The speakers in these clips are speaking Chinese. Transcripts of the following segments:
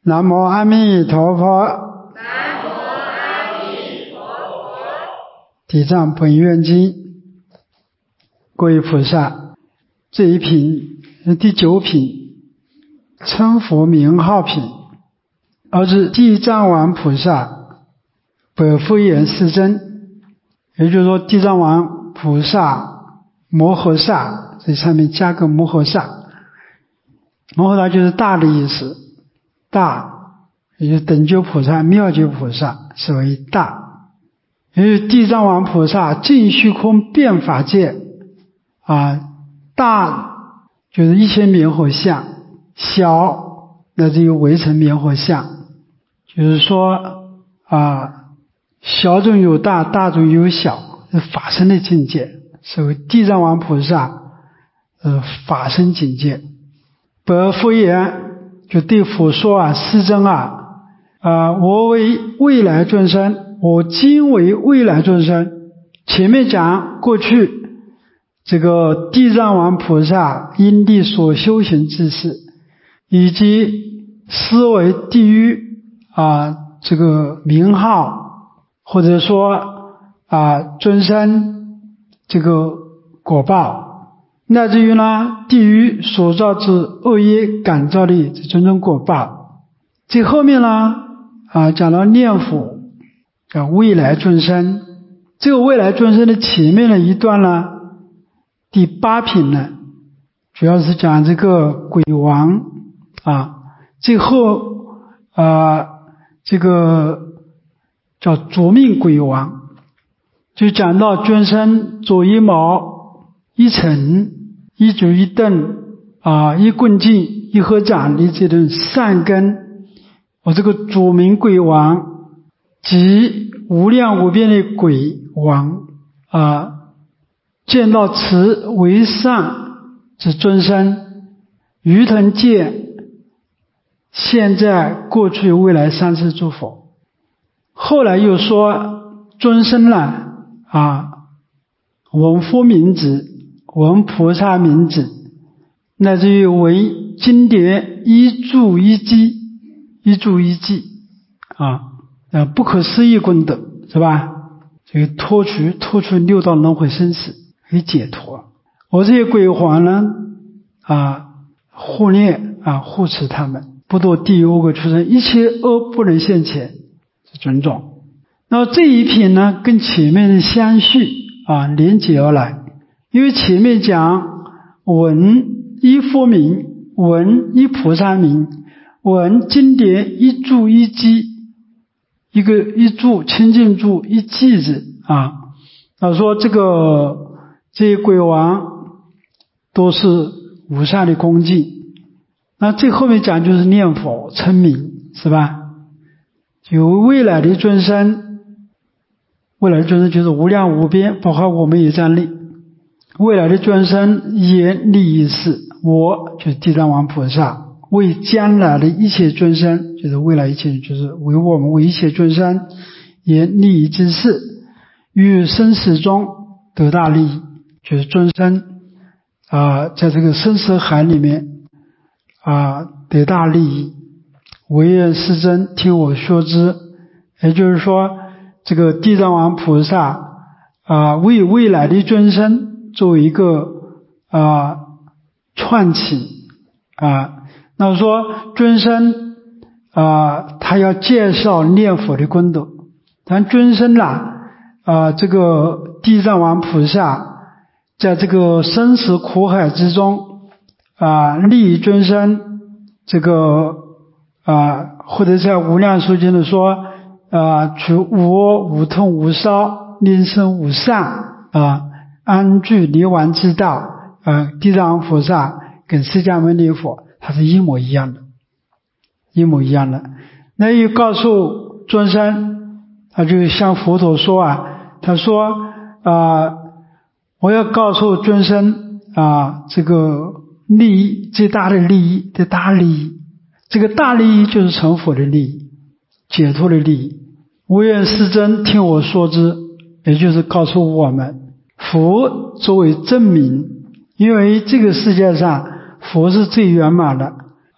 南无阿弥陀佛。 南无阿弥陀佛。 地藏本愿经，各位菩萨，这一品第9品，称佛名号品，而是地藏王菩萨百福言世尊，也就是说地藏王菩萨摩诃萨，这上面加个摩诃萨，摩诃萨就是大的意思，大也就是等觉菩萨、妙觉菩萨是为大，也就是地藏王菩萨尽虚空遍法界大就是一切灭火相，小那就有围城灭火相，就是说小中有大，大中有小，是法身的境界，是为地藏王菩萨法身境界。百福言就对佛说世尊我为未来众生，我今为未来众生。前面讲过去这个地藏王菩萨因地所修行之事，以及思维地狱这个名号，或者说众生这个果报，乃至于呢地狱所造之恶业感召的这种种果报。最后面呢讲到念佛讲未来众生，这个未来众生的前面的一段呢，第8品呢主要是讲这个鬼王最后这个叫着命鬼王，就讲到众生左一毛一尘一足一凳一棍劲一合掌的这种善根，我这个着命鬼王即无量无边的鬼王见到此为上之尊生，于腾界现在过去未来三世诸佛。后来又说尊生呢闻佛名字，闻菩萨名字，乃至于为经典一注一记，一注一记不可思议功德，是吧？这个脱除六道轮回生死，可以解脱。我这些鬼王呢护念护持他们，不堕地狱恶鬼畜生，一切恶不能现前，是种种。那么这一品呢跟前面的相续连结而来，因为前面讲闻一佛名，闻一菩萨名，闻经典一注一记，一个一注清净注一记字说这些鬼王都是无上的恭敬。那最后面讲就是念佛称名，是吧？有未来的众生，未来的众生就是无量无边，包括我们也在内。未来的众生言利益事，我就是地藏王菩萨，为将来的一切众生，就是未来一切，就是为我们为一切众生言利益之事，于生死中得大利益，就是众生在这个生死海里面得大利益。唯愿世尊听我说之，也就是说这个地藏王菩萨为未来的众生作为一个串起那么说众生他要介绍念佛的功德，但众生这个地藏王菩萨在这个生死苦海之中利益众生，这个或者在无量寿经里说除无恶无痛无烧，令生无上安居离顽之道地藏王菩萨跟释迦牟尼佛它是一模一样的，一模一样的。那又告诉众生，他就向佛陀说他说我要告诉众生这个利益，最大的利益的大利益，这个大利益就是成佛的利益，解脱的利益。无愿世尊听我说之，也就是告诉我们佛作为证明，因为这个世界上佛是最圆满的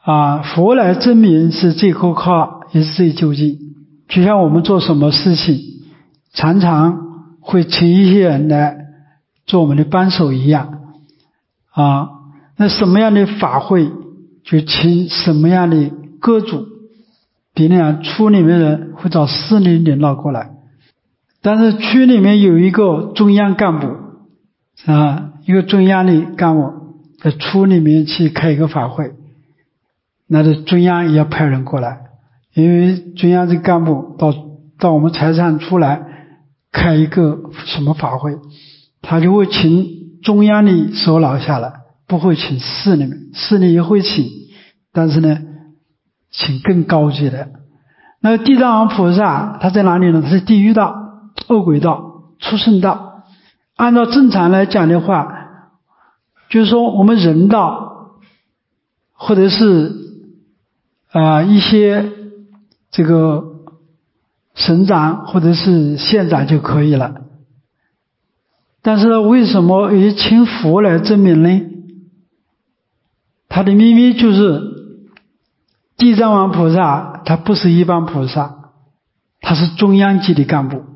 佛来证明是最可靠，也是最究竟。就像我们做什么事情，常常会请一些人来做我们的帮手一样那什么样的法会就请什么样的阁主，比如讲处里面人会找市里领导过来，但是区里面有一个中央干部一个中央的干部在处里面去开一个法会，那这中央也要派人过来，因为中央这干部到我们财产出来开一个什么法会，他就会请中央的首脑下来，不会请市里面，市里也会请，但是呢请更高级的。那地藏王菩萨他在哪里呢？他是地狱道、恶鬼道、畜生道。按照正常来讲的话，就是说我们人道或者是一些这个省长或者是县长就可以了。但是为什么以请佛来证明呢？他的秘密就是地藏王菩萨他不是一般菩萨，他是中央级的干部。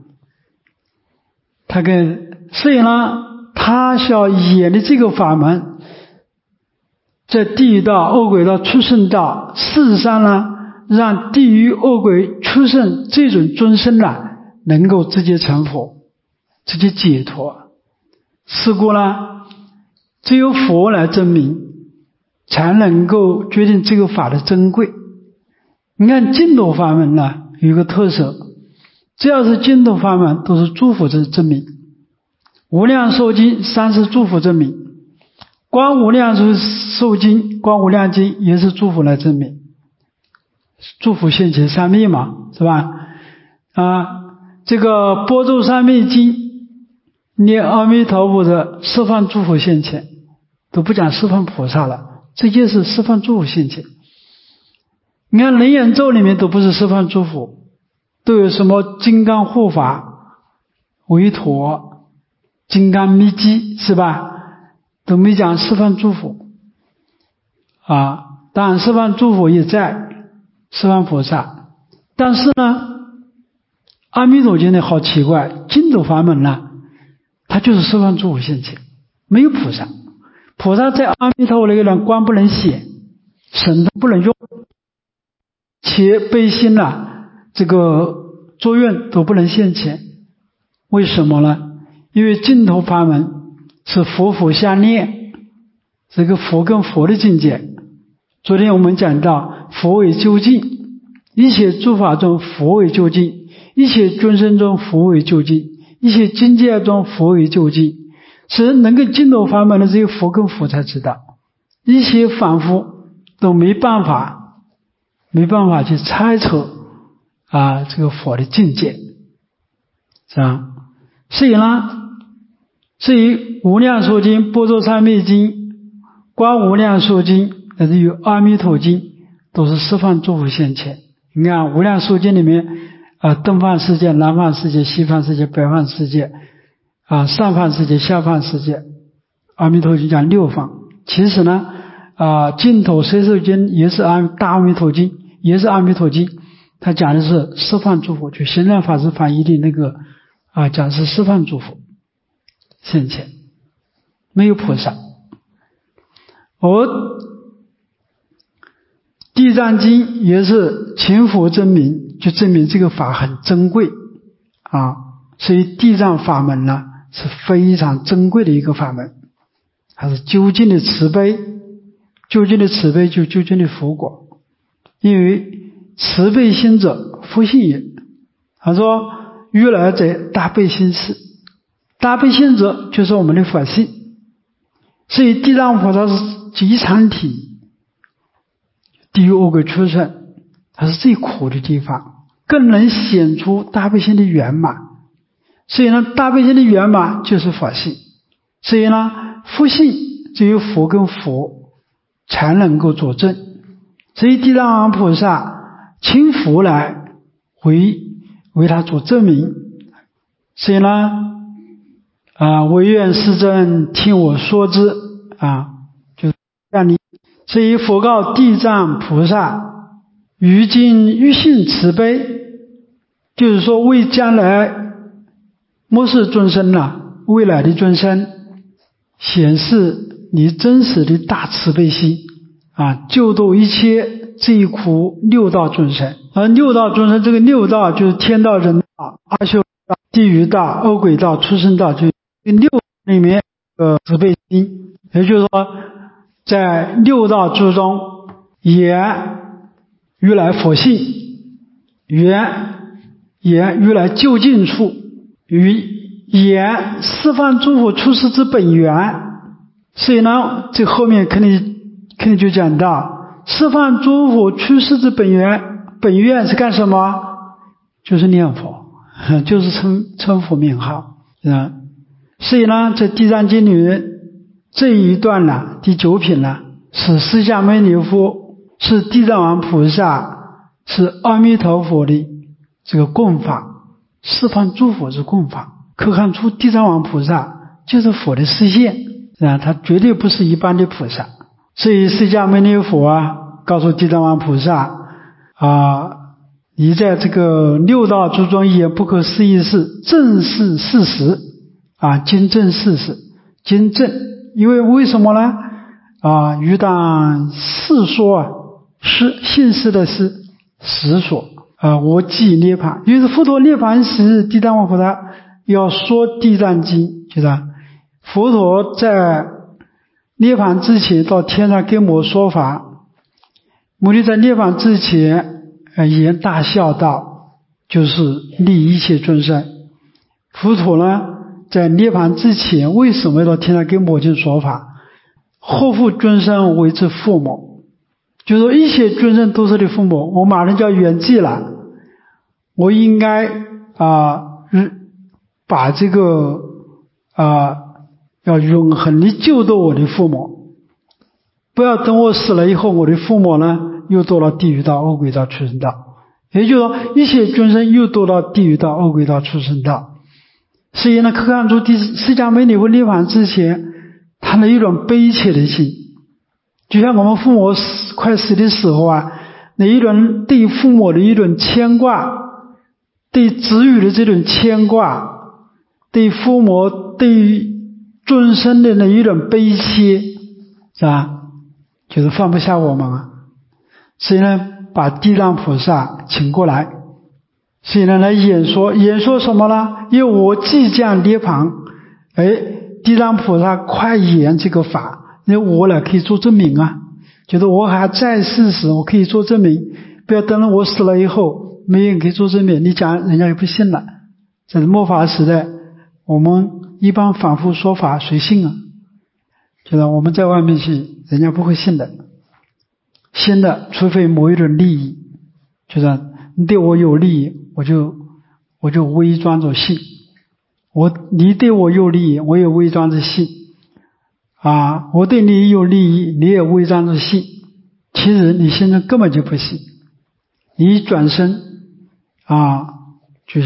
所以呢他要演的这个法门，在地狱道、恶鬼道、畜生道，事实上呢让地狱、恶鬼、畜生这种众生能够直接成佛，直接解脱。是故呢只有佛来证明，才能够决定这个法的珍贵。你看净土法门有一个特色，只要是净土法门都是诸佛之证明。无量寿经三是诸佛证明，观无量寿经、观无量经也是诸佛来证明，诸佛现前三昧嘛，是吧？这个般舟三昧经念阿弥陀佛的十方诸佛现前，都不讲十方菩萨了，直接是十方诸佛现前。你看楞严咒里面都不是十方诸佛，都有什么金刚护法、韦陀、金刚密机，是吧？都没讲十方诸佛当然十方诸佛也在，十方菩萨。但是呢阿弥陀经呢好奇怪，净土法门它就是十方诸佛现前，没有菩萨。菩萨在阿弥陀佛那个人光不能显，神不能用，且悲心这个作用都不能现前。为什么呢？因为净土法门是佛佛相念，这个佛跟佛的境界。昨天我们讲到佛为究竟，一切诸法中佛为究竟，一切众生中佛为究竟，一切境界中佛为究竟。是能够净土法门的只有佛跟佛才知道，一些凡夫都没办法去猜测这个佛的境界，是吧？所以无量寿经、般舟三昧经、观无量寿经，乃至于阿弥陀经，都是十方诸佛现前。你看无量寿经里面东方世界、南方世界、西方世界、北方世界上方世界、下方世界，阿弥陀经讲六方。其实呢净土随受经也是大阿弥陀经，也是阿弥陀经，它讲的是十方诸佛，就行善法师翻译的那个讲是十方诸佛现前，没有菩萨。而地藏经也是勤佛证明，就证明这个法很珍贵所以地藏法门是非常珍贵的一个法门，它是究竟的慈悲，究竟的慈悲就究竟的佛果。因为慈悲心者佛性也，他说如来者大悲心是，大悲心者就是我们的佛性。所以地藏菩萨是极常体，地狱恶鬼畜生它是最苦的地方，更能显出大悲心的圆满。所以呢大悲心的圆满就是佛性，所以呢佛性只有佛跟佛才能够佐证。所以地藏王菩萨请佛来为他做证明。所以呢唯愿世尊听我说之就让你所以佛告地藏菩萨：于今欲信慈悲，就是说为将来末世众生未来的众生显示你真实的大慈悲心救度一切罪苦六道众生。而六道众生，这个六道就是天道、人道、阿修道、地狱道、恶鬼道、畜生道，就六里面慈悲心。也就是说在六道之中，言欲来佛性，言欲来就近处，言十方诸佛出世之本源。所以呢，这后面肯定就讲到十方诸佛出世之本源是干什么？就是念佛，就是称佛名号。所以呢，在地藏经里面这一段第9品是释迦牟尼佛，是地藏王菩萨，是阿弥陀佛的这个供法，十方诸佛是供法，可看出地藏王菩萨就是佛的示现他绝对不是一般的菩萨。所以释迦牟尼佛告诉地藏王菩萨你在这个六道之中也不可思议事，正是事实经证事实，经证。因为什么呢？于当世说信实的是实说我即涅槃。因为佛陀涅槃时，地藏王菩萨要说地藏经，就是佛陀在涅槃之前到天上给我说法，目的在涅槃之前言大孝道，就是利一切众生。佛陀呢在涅槃之前为什么要到天上给母亲说法？后复众生为之父母，就是说一切众生都是你父母。我马上就要圆寂了，我应该把这个要永恒的救度我的父母，不要等我死了以后，我的父母呢又堕到地狱道、恶鬼道、畜生道。也就是说一切众生又堕到地狱道、恶鬼道、畜生道。所以呢，可看出释迦牟尼佛涅槃之前他的一种悲切的心，就像我们父母快死的时候那一种对父母的一种牵挂，对子女的这种牵挂，对父母对众生的那一种悲切，是吧？就是放不下我们所以呢，把地藏菩萨请过来，所以呢来演说什么呢？因为我即将涅槃，地藏菩萨快演这个法，因为我可以做证明就是我还在世时我可以做证明，不要等到我死了以后没人可以做证明，你讲人家就不信了。在末法时代，我们一般反复说法，谁信就是我们在外面信，人家不会信的。信的除非某一种利益，就是你对我有利益，我就伪装着信。你对我有利益，我也伪装着信我对你有利益，你也伪装着信。其实你现在根本就不信，你一转身就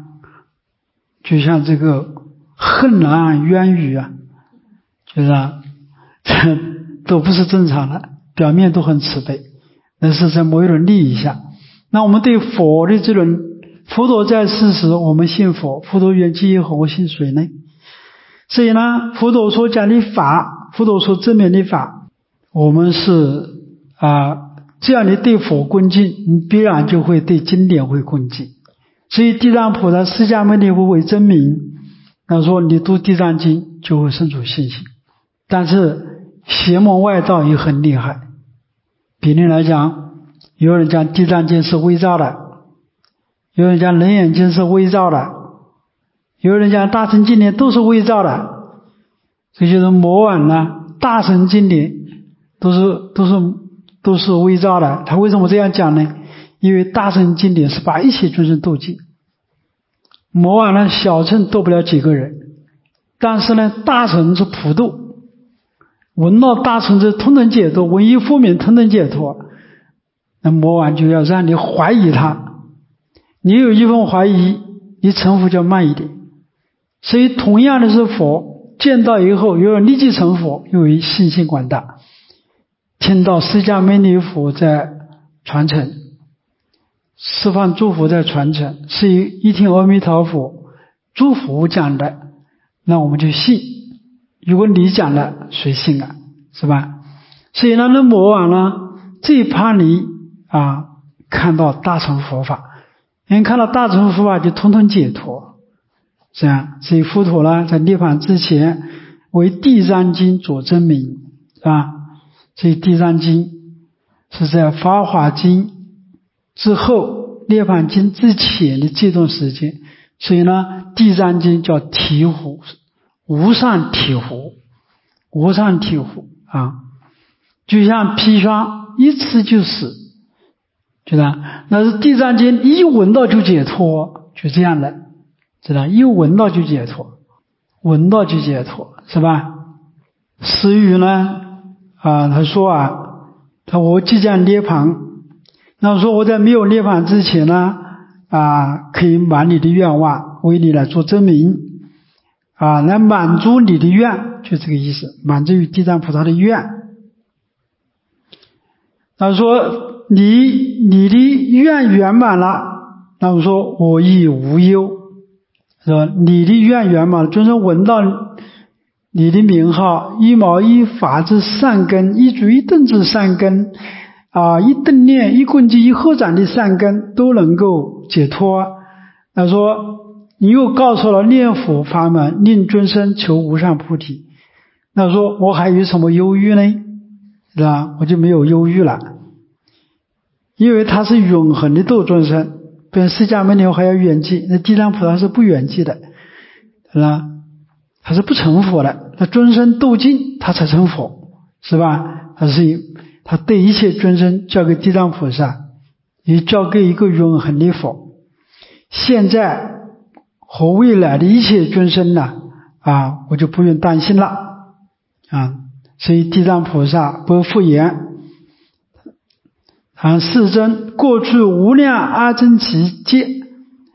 像这个恨冤语就是这都不是正常的，表面都很慈悲，那是在某一种利益下。那我们对佛的这种，佛陀在世时我们信佛，佛陀圆寂以后我信谁呢？所以呢，佛陀所讲的法，佛陀所证明的法，我们是这样的对佛恭敬，你必然就会对经典会恭敬。所以地藏菩萨释迦牟尼佛为真名，他说你读地藏经就会生出信心。但是邪魔外道也很厉害，比例来讲，有人讲地藏经是伪造的，有人讲楞严经是伪造的，有人讲大乘经典都是伪造的。这就是魔王大乘经典都是伪造的。他为什么这样讲呢？因为大乘经典是把一切众生度尽，魔王小乘度不了几个人，但是大乘是普度，闻到大乘是通能解脱，闻一佛名通能解脱，那魔王就要让你怀疑他，你有一份怀疑，你成佛就慢一点。所以同样的是佛，见到以后有人立即成佛，因为信心广大。 听到释迦牟尼佛在传承，十方诸佛在传承，是一听阿弥陀佛诸佛讲的，那我们就信。如果你讲了，谁信啊？是吧？所以呢，那魔王呢，最怕你看到大乘佛法，因为看到大乘佛法就统统解脱，这样。所以佛陀呢，在涅槃之前为地藏经做证明，是吧？所以地藏经是在法华经之后，涅槃经之前的这段时间，所以呢，地藏经叫醍醐，无上醍醐，无上醍醐啊，就像砒霜一吃就死，知道？那是地藏经一闻到就解脱，就这样的，知道？一闻到就解脱，闻到就解脱，是吧？石语呢他说我即将涅槃，那说我在没有涅槃之前呢可以满你的愿望，为你来做证明来满足你的愿，就这个意思，满足于地藏菩萨的愿。他说你的愿圆满了，那我说我亦无忧，说你的愿圆满了，就是闻到你的名号，一毛一法之善根，一足一顿之善根一顿念一棍击一合掌的善根都能够解脱。他说你又告诉了念佛法门，令众生求无上菩提，那说我还有什么忧郁呢？是吧？我就没有忧郁了，因为他是永恒的度众生，比释迦牟尼佛还要圆寂，那地藏菩萨是不圆寂的，是吧？他是不成佛的，那众生度尽他才成佛，是吧？他对一切众生交给地藏菩萨，也交给一个永恒的佛。现在和未来的一切众生呢我就不用担心了所以地藏菩萨不复言世尊，过去无量阿僧祇劫，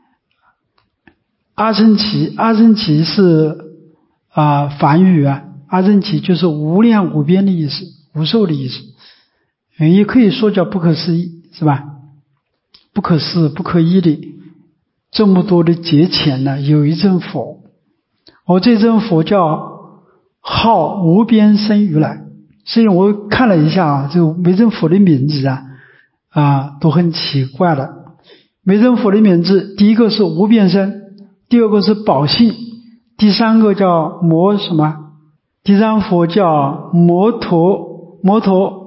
阿僧祇是梵语阿僧祇就是无量无边的意思，无寿的意思，也可以说叫不可思议，是吧？不可思不可议的这么多的劫前呢，有一尊佛，这尊佛叫号无边身如来。所以我看了一下这每尊佛的名字都很奇怪的。每尊佛的名字，第一个是无边身，第二个是宝性，第三个叫摩什么？第三佛叫摩陀波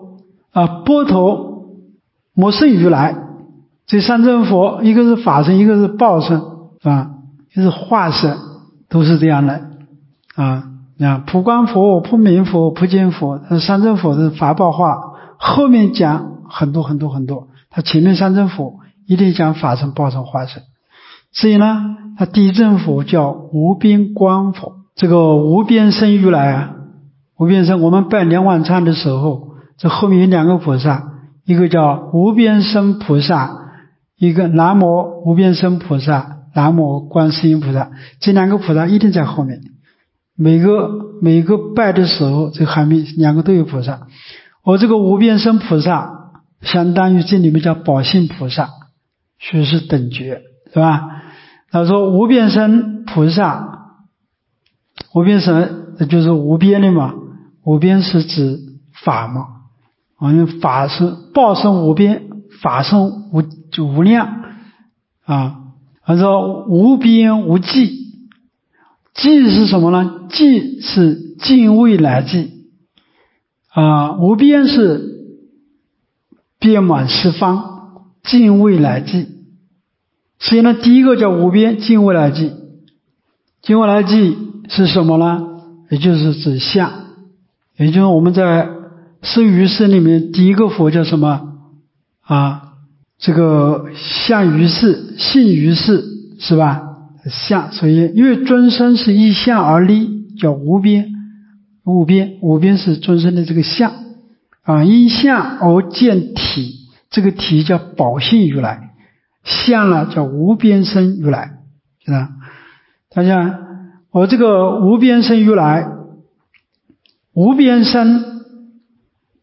陀摩圣如来。这三尊佛，一个是法身，一个是报身一个是化身，都是这样的普光佛、普明佛、普净佛，三尊佛是法报化，后面讲很多很多很多，他前面三尊佛一定讲法身、报身、化身。所以呢，他第一尊佛叫无边光佛，这个无边身如来无边身，我们拜莲花忏的时候，这后面有两个菩萨，一个叫无边身菩萨，一个南无无边身菩萨，南无观世音菩萨，这两个菩萨一定在后面。每个拜的时候，这后面两个都有菩萨。这个无边身菩萨相当于这里面叫宝性菩萨，所以是等觉，是吧？他说无边身菩萨，无边身就是无边的嘛，无边是指法嘛，法是报身无边，法身无量他说无边无际，际是什么呢？际是尽未来际无边是遍满十方，尽未来际。所以呢，第一个叫无边，尽未来际。尽未来际是什么呢？也就是指相，也就是我们在四余世里面第一个佛叫什么这个相于世，性于世，是吧？相，所以因为众生是依相而立，叫无边。无边是众生的这个相因相而见体，这个体叫宝性如来，相呢叫无边身如来，是吧？大家这个无边身如来，无边身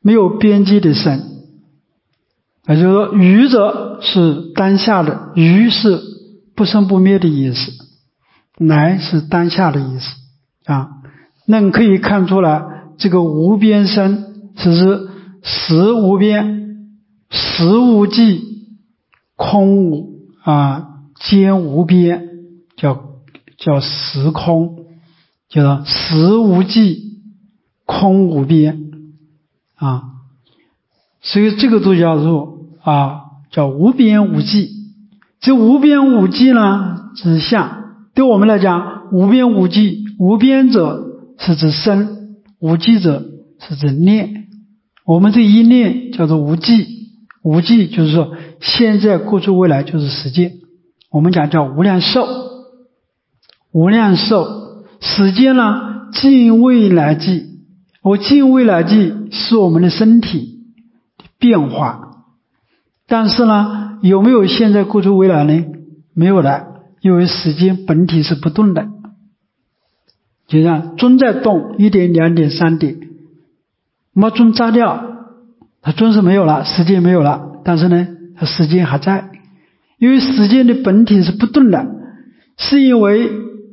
没有边际的生。也就是说，愚者是当下的，愚是不生不灭的意思，来是当下的意思啊。那你可以看出来，这个无边生是指实无边、实无际、空无间无边，叫实空，叫做实无际、空无边啊。所以这个都叫做叫无边无际。这无边无际呢，指相。对我们来讲，无边无际，无边者是指生，无际者是指念。我们这一念叫做无际，无际就是说现在、过去、未来就是时间。我们讲叫无量寿，无量寿时间呢，近未来际。近未来际是我们的身体的变化，但是呢，有没有现在、过去、未来呢？没有的，因为时间本体是不动的。就像钟在动，1点、2点、3点，把钟扎掉，它钟是没有了，时间没有了，但是呢，它时间还在。因为时间的本体是不动的，是因为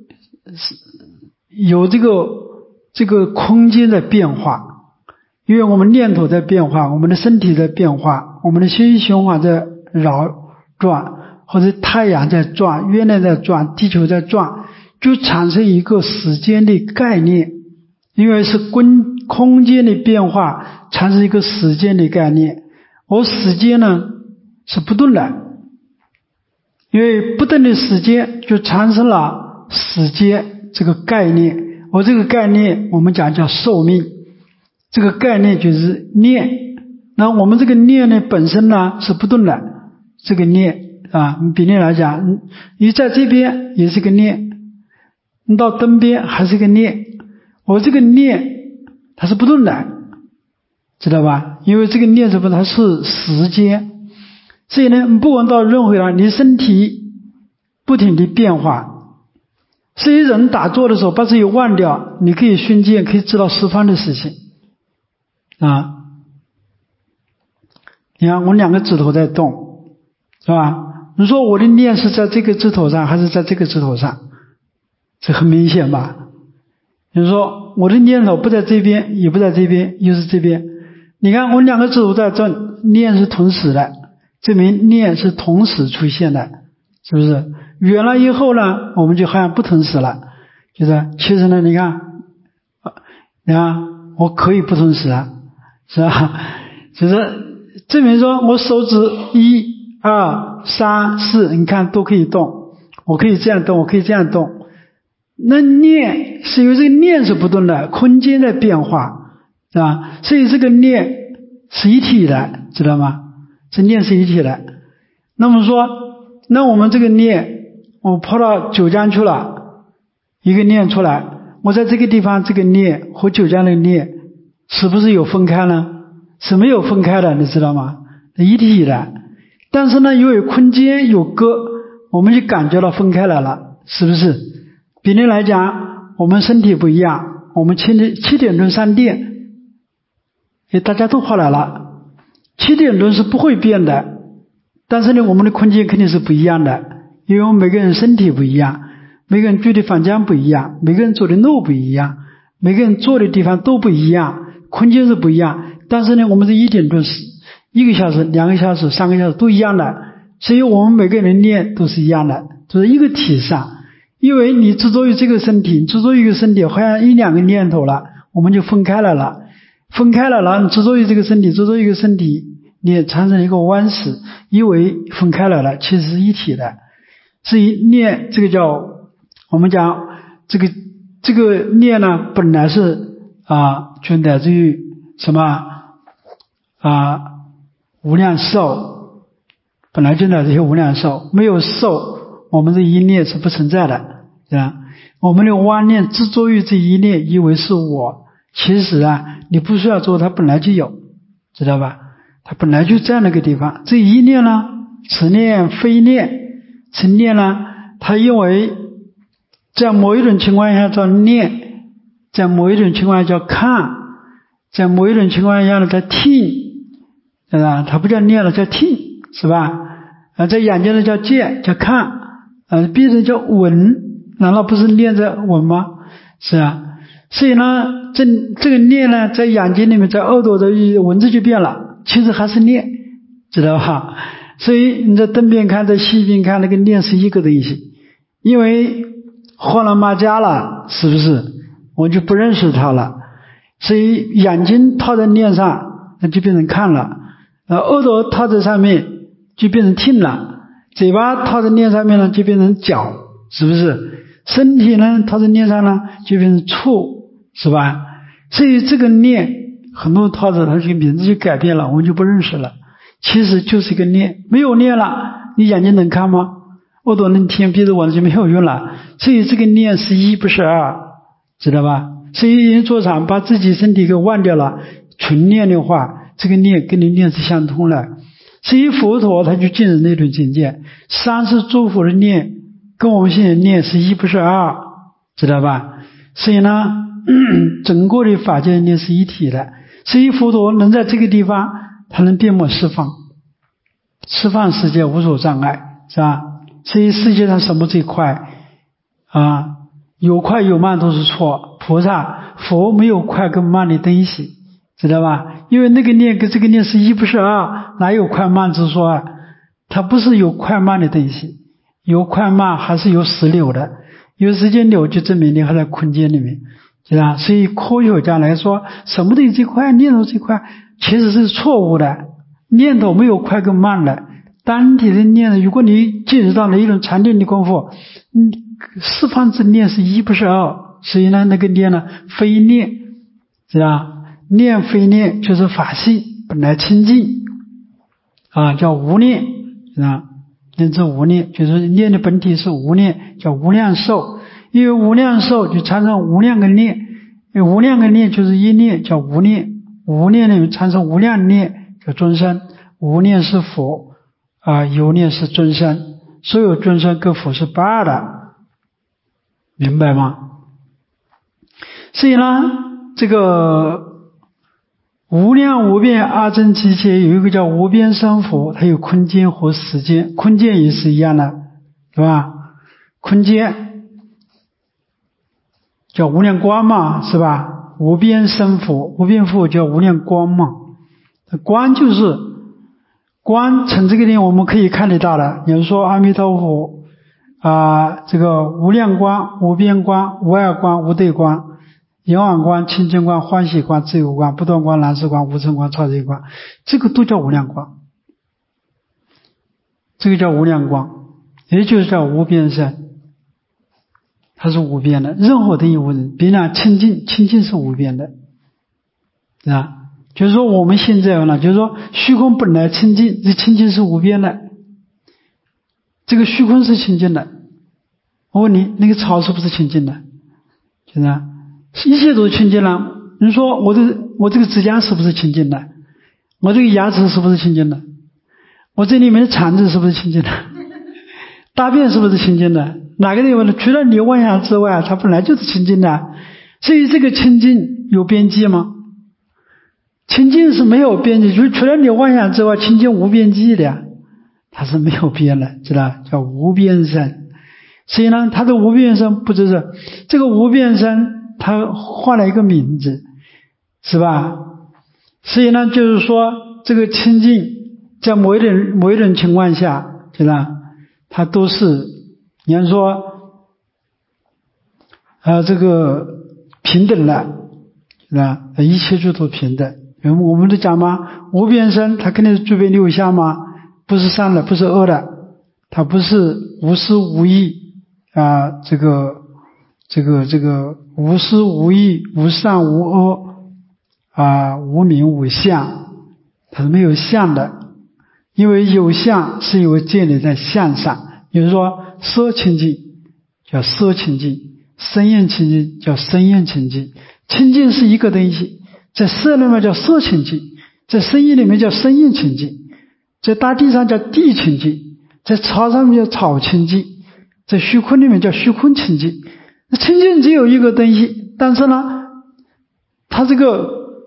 有这个空间在变化，因为我们念头在变化，我们的身体在变化，我们的信息循环在扰转，或者太阳在转，月亮在转，地球在转，就产生一个时间的概念。因为是空间的变化产生一个时间的概念，而时间呢是不动的，因为不动的时间就产生了时间这个概念，而这个概念我们讲叫寿命，这个概念就是念。那我们这个念呢本身呢是不动的，这个念你比例来讲，你在这边也是个念，你到灯边还是个念，我这个念它是不动的，知道吧？因为这个念什么，它是时间。所以呢，不管到任何你身体不停的变化。所以人打坐的时候把自己忘掉，你可以瞬间可以知道十方的事情你看我2个指头在动，是吧？你说我的念是在这个指头上还是在这个指头上？这很明显吧？就是说我的念头不在这边，也不在这边，又是这边。你看我2个指头在动，念是同时的，证明念是同时出现的，是不是？远了以后呢，我们就好像不同时了。就是其实呢，你看我可以不同时是吧？就是证明说我手指1、2、3、4，你看都可以动，我可以这样动，我可以这样动。那念是因为这个念是不动的，空间在变化，是吧？所以这个念是一体的，知道吗？这念是一体的。那么说，那我们这个念，我跑到九江去了，一个念出来，我在这个地方这个念和九江的念是不是有分开呢？是没有分开的，你知道吗？一体的。但是呢，因为空间有隔，我们就感觉到分开来了，是不是？比例来讲，我们身体不一样，我们7点钟上电，大家都跑来了，7点钟是不会变的，但是呢，我们的空间肯定是不一样的，因为我们每个人身体不一样，每个人住的房间不一样，每个人走的路不一样，每个人坐的地方都不一样，空间是不一样。但是呢，我们这1点钟是1个小时、2个小时、3个小时都一样的，所以我们每个人念都是一样的，都是一个体上。因为你执着于这个身体，执着于一个身体，好像1、2个念头了，我们就分开来了。分开了，然后你执着于这个身体，执着于一个身体，你也产生一个弯死，因为分开来了，其实是一体的。所以念这个叫我们讲这个念呢，本来是就乃至于什么无量寿，本来就乃至于无量寿，没有寿，我们这一念是不存在的，是吧？我们的妄念执着于这一念，以为是我，其实你不需要做，它本来就有，知道吧？它本来就在那个地方。这一念呢，此念非念，此念呢，它因为在某一种情况下叫念，在某一种情况下叫看， 在某一种情况下呢，在听，对吧？它不叫念了，叫听，是吧？在眼睛呢叫见，叫看，鼻子叫闻，难道不是念在闻吗？是啊。所以呢，这个念呢，在眼睛里面，在耳朵的文字就变了，其实还是念，知道吧？所以你在灯边看，在西边看，那个念是一个东西，因为换了马甲了，是不是？我就不认识它了。所以眼睛套在念上，那就变成看了；耳朵套在上面，就变成听了；嘴巴套在念上面呢，就变成嚼，是不是？身体呢，套在念上呢，就变成触，是吧？所以这个念，很多人套着它这个名字就改变了，我们就不认识了。其实就是一个念，没有念了，你眼睛能看吗？耳朵能听，鼻子闻就没有用了。所以这个念是一，不是二，知道吧？所以人坐禅把自己身体给忘掉了，纯念的话，这个念跟你念是相通的。所以佛陀他就进入那种境界，三世诸佛的念跟我们现在念是一，不是二，知道吧？所以呢，整个的法界念是一体的。所以佛陀能在这个地方，他能遍满十方，十方世界无所障碍，是吧？所以世界上什么最快啊？有快有慢都是错。菩萨佛没有快跟慢的东西，知道吧？因为那个念跟这个念是一，不是二，哪有快慢之说啊？它不是有快慢的东西，有快慢还是有时流的，有时间流就证明你还在空间里面，知道吧？所以科学家来说，什么东西最快，念头最快，其实是错误的。念头没有快跟慢的，单体的念头，如果你进入到了一种禅定的功夫，十方之念是一，不是二。所以呢，那个念呢，非念，知道？念非念就是法性本来清净啊，叫无念，知道？念之无念，就是念的本体是无念，叫无量寿。因为无量寿就产生无量个念，因为无量个念就是一念，叫无念。无念里面产生无量念，叫尊生。无念是佛啊，有念是尊生。所有尊生跟佛是不二的，明白吗？所以呢，这个无量无边二真集切有一个叫无边生佛，它有空间和时间，空间也是一样的，对吧？空间叫无量光嘛，是吧？无边生佛，无边佛叫无量光嘛。光就是光，从这个地方我们可以看得到的。比如说阿弥陀佛这个无量光、无边光、无碍光、无对光、永远光、清净光、欢喜光、自由光、不动光、难事光、无尘光、超界光，这个都叫无量光，这个叫无量光，也就是叫无边身，它是无边的，任何东西无人，比那清净，清净是无边的啊。就是说我们现在呢，就是说虚空本来清净，这清净是无边的，这个虚空是清净的。我问你，那个草是不是清净的？就是啊，一切都是清净了。你说我这个指甲是不是清净的？我这个牙齿是不是清净的？我这里面的肠子是不是清净的？大便是不是清净的？哪个地方呢？除了你妄想之外，它本来就是清净的。所以这个清净有边际吗？清净是没有边际，就是除了你妄想之外，清净无边际的，它是没有边的，知道？叫无边身。所以呢，它的无边身不就是这个无边身，它换了一个名字，是吧？所以呢，就是说这个清净在某一种情况下，知道？它都是，你看说这个平等的，是吧？一切处都平等。我们都讲嘛，无边身它肯定是具备六相嘛，不是善的，不是恶的，它不是无私无义这个无私无义，无善无恶无名无相，它是没有相的。因为有相是有建立在相上，比如说色清净叫色清净，声音清净叫声音清净。清净是一个东西，在色里面叫色清净，在声音里面叫声音清净，在大地上叫地清净，在草上面叫草清净，在虚空里面叫虚空清净。清净只有一个东西，但是呢，它这个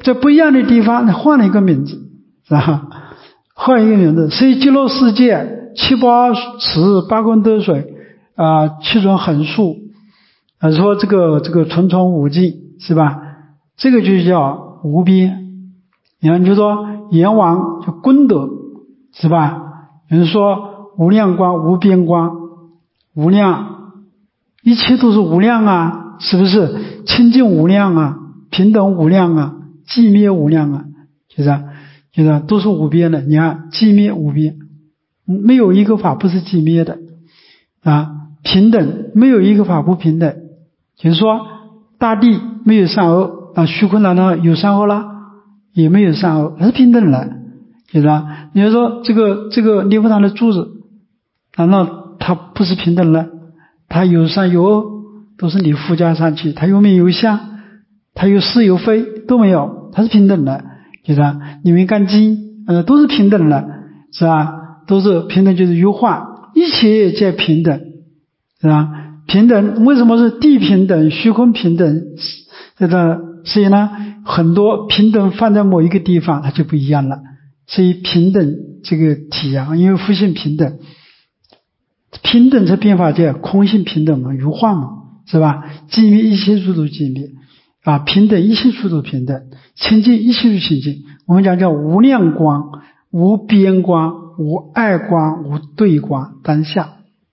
在不一样的地方换了一个名字，是吧？换一个名字，所以极乐世界七八池八功德水七种横竖说这个重重无尽，是吧？这个就叫无边。你看，就说阎王叫功德，是吧？有人说无量光、无边光、无量，一切都是无量啊，是不是？清净无量啊，平等无量啊，寂灭无量啊，就是都是无边的。你看，寂灭无边，没有一个法不是寂灭的啊。平等，没有一个法不平等。就是说，大地没有善恶啊，虚空难道有善恶啦？也没有善恶，它是平等的，就是吧？你要说这个泥菩萨的柱子，难道它不是平等的？它有善有恶，都是你附加上去，它有名有相，它有是有非都没有，它是平等的，就是吧？你们看经，都是平等的，是吧？都是平等，就是如幻，一切皆平等，是吧？平等为什么是地平等、虚空平等？所以呢，很多平等放在某一个地方，它就不一样了。所以平等这个体啊，因为复性平等，平等在变法界空性平等嘛，如幻嘛，是吧？寂灭一切处都寂灭啊，平等一切处都平等，清净一切处清净。我们讲叫无量光、无边光、无碍光、无对光，当下，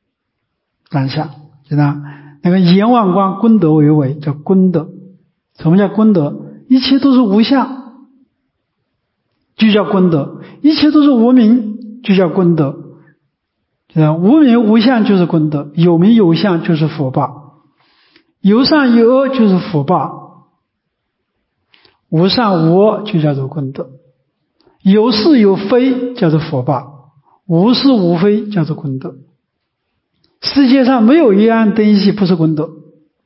知道那个阎王光功德为为，叫功德。什么叫功德？一切都是无相，就叫功德；一切都是无名，就叫功德。无名无相就是功德，有名有相就是福报，有善有恶就是福报，无善无恶就叫做功德，有是有非叫做福报，无是无非叫做功德。世界上没有一样东西不是功德，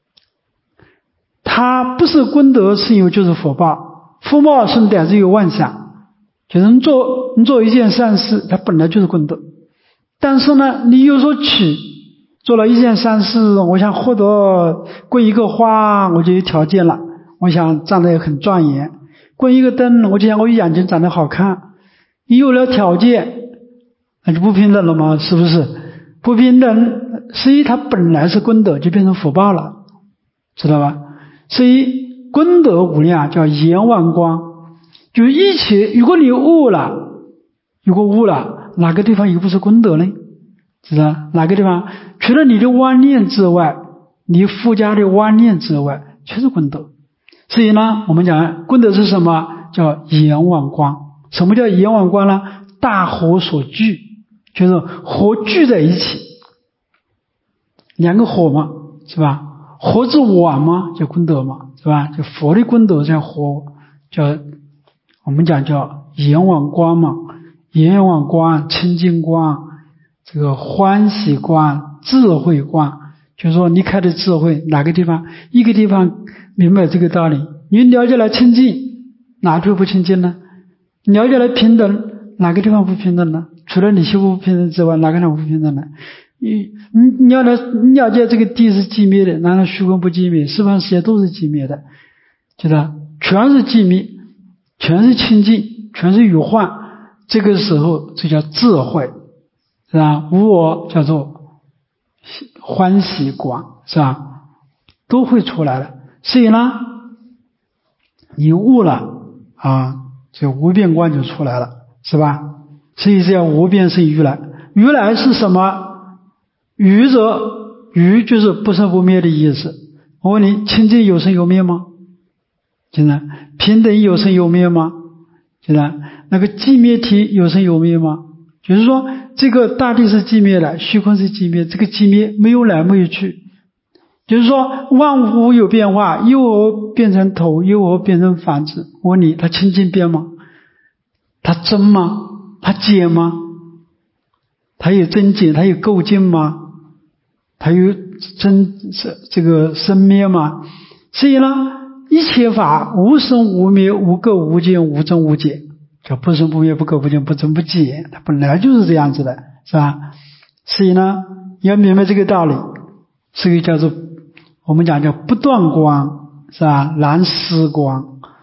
它不是功德是因为就是福报，福报是来自于妄想，就是你做一件善事，它本来就是功德。但是呢，你有所取，做了一件善事，我想获得供一个花，我就有条件了，我想长得很庄严；供一个灯，我就想我眼睛长得好看。你有了条件，那就不平等了吗？是不是？不平等，所以它本来是功德，就变成福报了，知道吧？所以功德无量，叫阎王光，就是一切。如果你悟了，哪个地方又不是功德呢？知道哪个地方？除了你的妄念之外，你附加的妄念之外，全是功德。所以呢，我们讲功德是什么？叫阎王光。什么叫阎王光呢？大火所聚，就是火聚在一起，两个火嘛，是吧？火之碗嘛，叫功德嘛，是吧？就佛的功德叫火，叫我们讲叫阎王光嘛。阎王光、清净光、这个欢喜光、智慧光，就是说你开的智慧，哪个地方一个地方明白这个道理，你了解了清净，哪个不清净呢？了解了平等，哪个地方不平等呢？除了你修不平等之外，哪个地方不平等呢？你了解这个地是寂灭的，难道虚空不寂灭？十方世界都是寂灭的，觉得全是寂灭，全是清净，全是有幻。这个时候这叫智慧，是吧？无我叫做欢喜光，是吧？都会出来了。所以呢，你悟了啊，这无边光就出来了，是吧？所以这叫无边是如来。如来是什么？如者，如就是不生不灭的意思。我问你，清净有生有灭吗？现在平等有生有灭吗？现在那个寂灭体有生有灭吗？就是说这个大地是寂灭的，虚空是寂灭，这个寂灭没有来没有去。就是说万物有变化，幼儿变成头，幼儿变成房子。我问你，它清净变吗？它增吗？它减吗？它有增减，它有构净吗？它有这个生灭吗？所以呢，一切法无生无灭，无垢无净，无增无减，叫不生不灭，不垢不净，不增不减，它本来就是这样子的，是吧？所以呢，要明白这个道理，这个叫做我们讲叫不断光，是吧？难思光，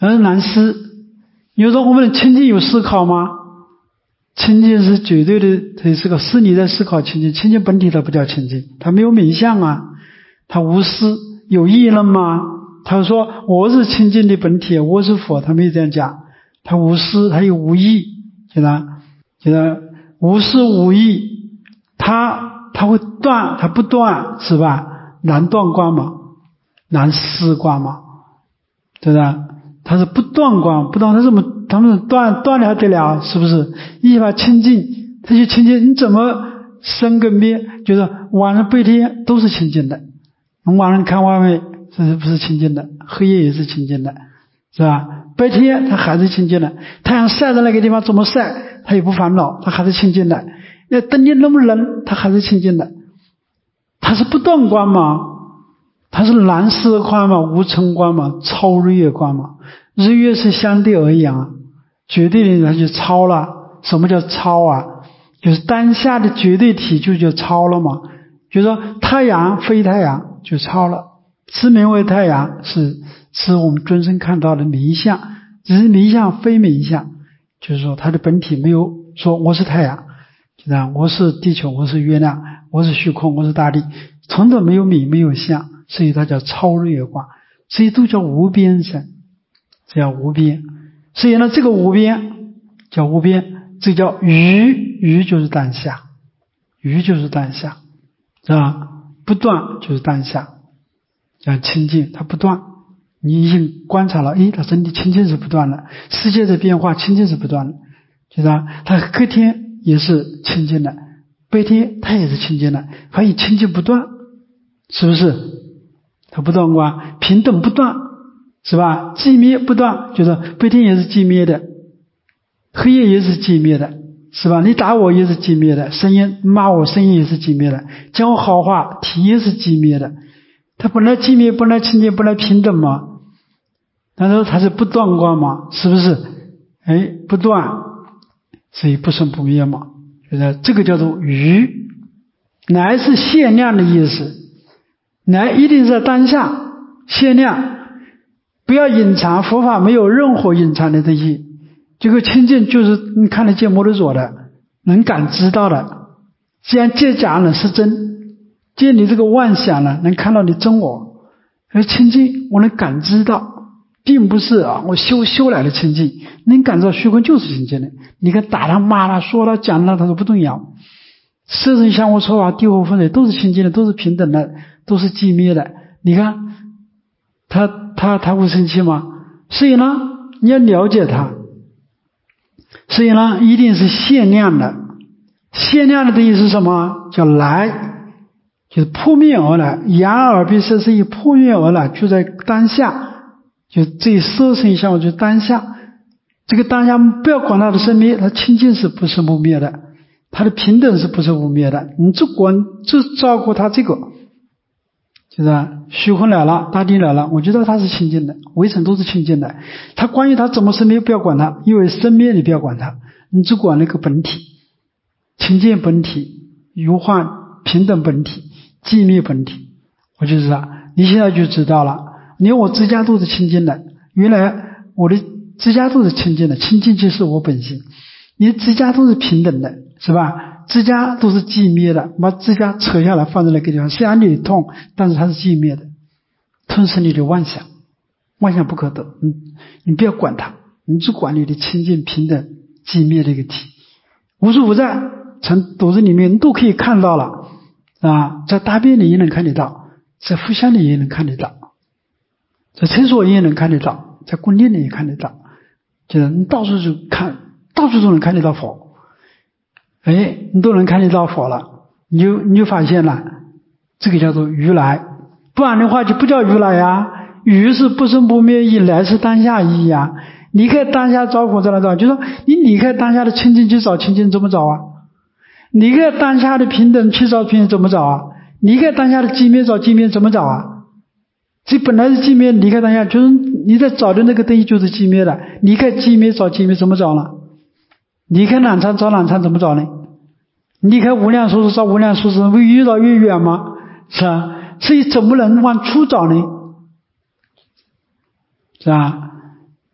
而难思。你说我们的清净有思考吗？清净是绝对的思考，是你在思考清净，清净本体它不叫清净，它没有名相啊，它无私，有意了吗？他说我是清净的本体，我是佛，他没有这样讲，他无私，他有无意，觉得无私无意，他会断，他不断，是吧？难断观嘛，难思观嘛，对吧？他是不断观，不断，他们断了还得了？是不是？一把清净，他就清净，你怎么生跟灭？就是晚上白天都是清净的，我们晚上看外面这不是清净的，黑夜也是清净的，是吧？白天它还是清净的，太阳晒在那个地方怎么晒，它也不烦恼，它还是清净的。那冬天冷不冷，它还是清净的。它是不断观嘛，它是难思观嘛，无尘观嘛，超日月观嘛。日月是相对而言啊，绝对的它就超了。什么叫超啊？就是当下的绝对体就叫超了嘛。就是说太阳非太阳就超了。之名为太阳，是我们尊生看到的名相，只是名相非名相，就是说它的本体没有说我是太阳，就这样，我是地球，我是月亮，我是虚空，我是大地，从头没有名没有相，所以它叫超日月观，所以都叫无边身，这叫无边。所以呢，这个无边叫无边，这叫余就是当下，余就是当下，是吧？不断就是当下。叫清净，它不断，你已经观察了，它真的清净是不断的，世界的变化清净是不断的，就是它黑天也是清净的，白天它也是清净的，可以清净不断，是不是？它不断观，平等不断，是吧？寂灭不断，就是白天也是寂灭的，黑夜也是寂灭的，是吧？你打我也是寂灭的，声音骂我声音也是寂灭的，讲我好话体也是寂灭的。它本来寂灭，本来清净，本来平等嘛，但是它是不断观嘛，是不是？不断，所以不生不灭嘛，就是这个叫做余，来是限量的意思，来一定是在当下限量，不要隐藏，佛法没有任何隐藏的东西，这个清净就是你看得见摸得着的，能感知到的，既然借假了是真。借你这个妄想了，能看到你真我，而清净我能感知到，并不是我修来的清净，能感知到虚空就是清净的。你看打他骂他说他讲他，他说不动摇。色声香味触法地火风水都是清净的，都是平等的，都是寂灭的。你看他会生气吗？所以呢，你要了解他。所以呢，一定是限量的。限量的意思是什么？叫来。就是扑面而来，眼耳鼻舌身意扑面而来，就在当下，就这色声香味就当下，这个当下不要管它的生灭，它清净是不是不灭的，它的平等是不是不灭的，你只管只照顾它这个，就是虚空来了，大地来了，我觉得它是清净的，围城都是清净的，它关于它怎么生灭不要管它，因为生灭你不要管它，你只管那个本体，清净本体，如幻平等本体。寂灭本体，我就知道，你现在就知道了。连我自家都是清净的，原来我的自家都是清净的，清净就是我本性。你自家都是平等的，是吧？自家都是寂灭的，把自家扯下来放在那个地方，虽然你痛，但是它是寂灭的，吞噬你的妄想，妄想不可得。你不要管它，你只管你的清净平等寂灭的一个体，无处不在，从肚子里面你都可以看到了。在大便里也能看得到，在腹腔里也能看得到，在厕所也能看得到，在宫殿里也看得到，就是你到处就看，到处都能看得到佛，你都能看得到佛了，你就发现了，这个叫做如来，不然的话就不叫如来啊。如是不生不灭意，来是当下意啊。离开当下找佛在哪找？就是说你离开当下的清净去找清净，怎么找啊？离开当下的平等去找平等怎么找啊？离开当下的寂灭找寂灭怎么找啊？这本来是寂灭，离开当下就是你在找的那个东西就是寂灭的，离开寂灭找寂灭怎么找呢？离开懒参找懒参怎么找呢？离开无量数找无量数会越找越远吗？是吧？所以怎么能往出找呢？是吧？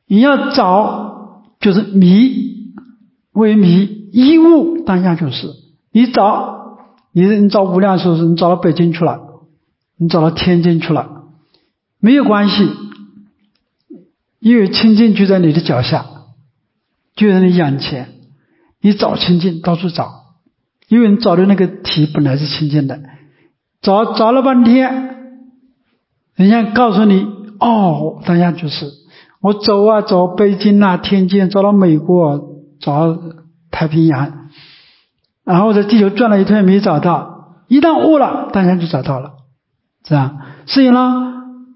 你要找就是迷为迷，一悟当下就是。你找无量寿司，你找到北京去了，你找到天津去了，没有关系，因为清净就在你的脚下，就在你眼前。你找清净到处找，因为你找的那个题本来是清净的，找了半天，人家告诉你哦，当下就是。我走啊走，北京啊天津，找到美国，找到太平洋，然后在地球转了一圈没找到，一旦悟了当下就找到了，是吧？所以呢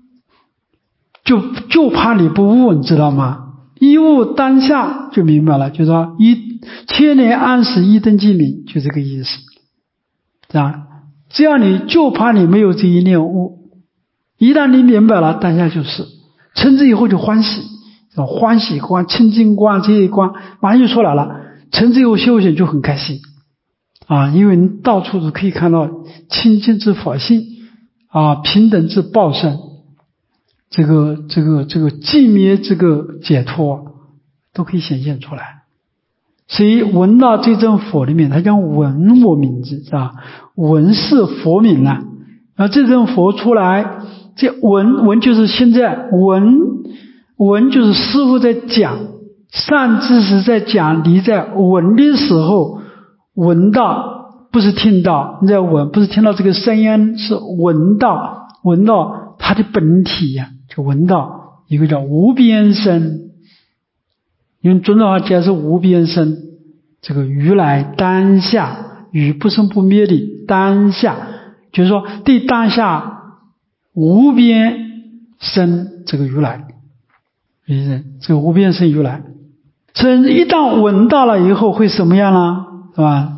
就怕你不悟，你知道吗？一悟当下就明白了，就说千年安时一灯即明，就这个意思，是吧？只要你就怕你没有这一念悟，一旦你明白了当下就是，从此以后就欢喜，欢喜观、清净观这一观马上就出来了，从此以后修行就很开心啊，因为你到处都可以看到清净之佛性啊，平等之报身，这个寂灭这个解脱都可以显现出来。所以闻到这尊佛里面，它叫闻我名字，是吧？闻是佛名啊。然后这尊佛出来，这闻就是现在闻就是师父在讲，善知识在讲，你在闻的时候闻到，不是听到，你在闻，不是听到这个声音，是闻到它的本体呀，就闻到一个叫无边身。用尊者话解释无边身，这个如来当下，与不生不灭的当下，就是说对当下无边身这个如来，这个无边身如来。所以一旦闻到了以后会什么样呢？是吧？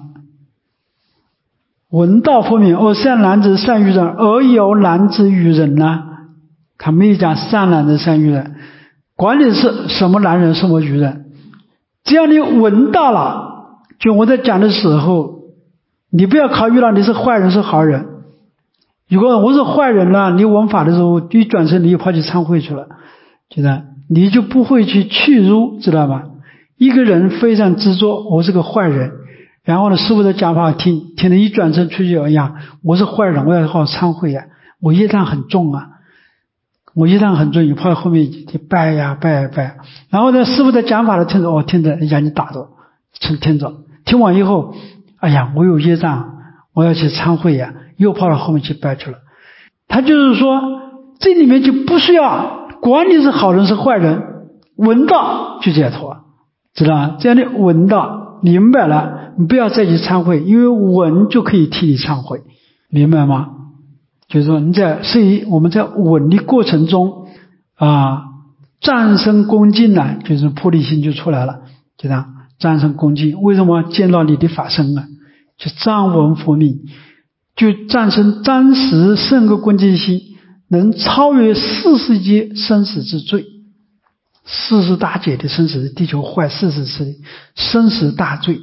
闻道佛名，善男子善于人，而有男子与人呢？他没有讲善男子善于人，管你是什么男人什么女人，只要你闻到了，就我在讲的时候，你不要考虑了你是坏人是好人。如果我是坏人了，你闻法的时候一转身你就跑去忏悔去了，觉得你就不会去入，知道吧？一个人非常执着我是个坏人，然后呢师父的讲法听了一转身出去，哎呀我是坏人，我要好好忏悔呀，我业障很重啊，你跑到后面就拜呀，然后呢师父的讲法的听着眼睛打着听着，听完以后哎呀我有业障，我要去忏悔呀，又跑到后面去拜去了。他就是说这里面就不需要管你是好人是坏人，闻到就解脱，知道吗？这样的闻到明白了，你不要再去忏悔，因为闻就可以替你忏悔，明白吗？就是说我们在闻的过程中战胜恭敬呢，就是菩提心就出来了，就这样战胜恭敬。为什么见到你的法身啊？就仗闻佛名，就战胜当时胜个恭敬心，能超越四世界生死之罪，四十大劫的生死，地球坏四十次生死大罪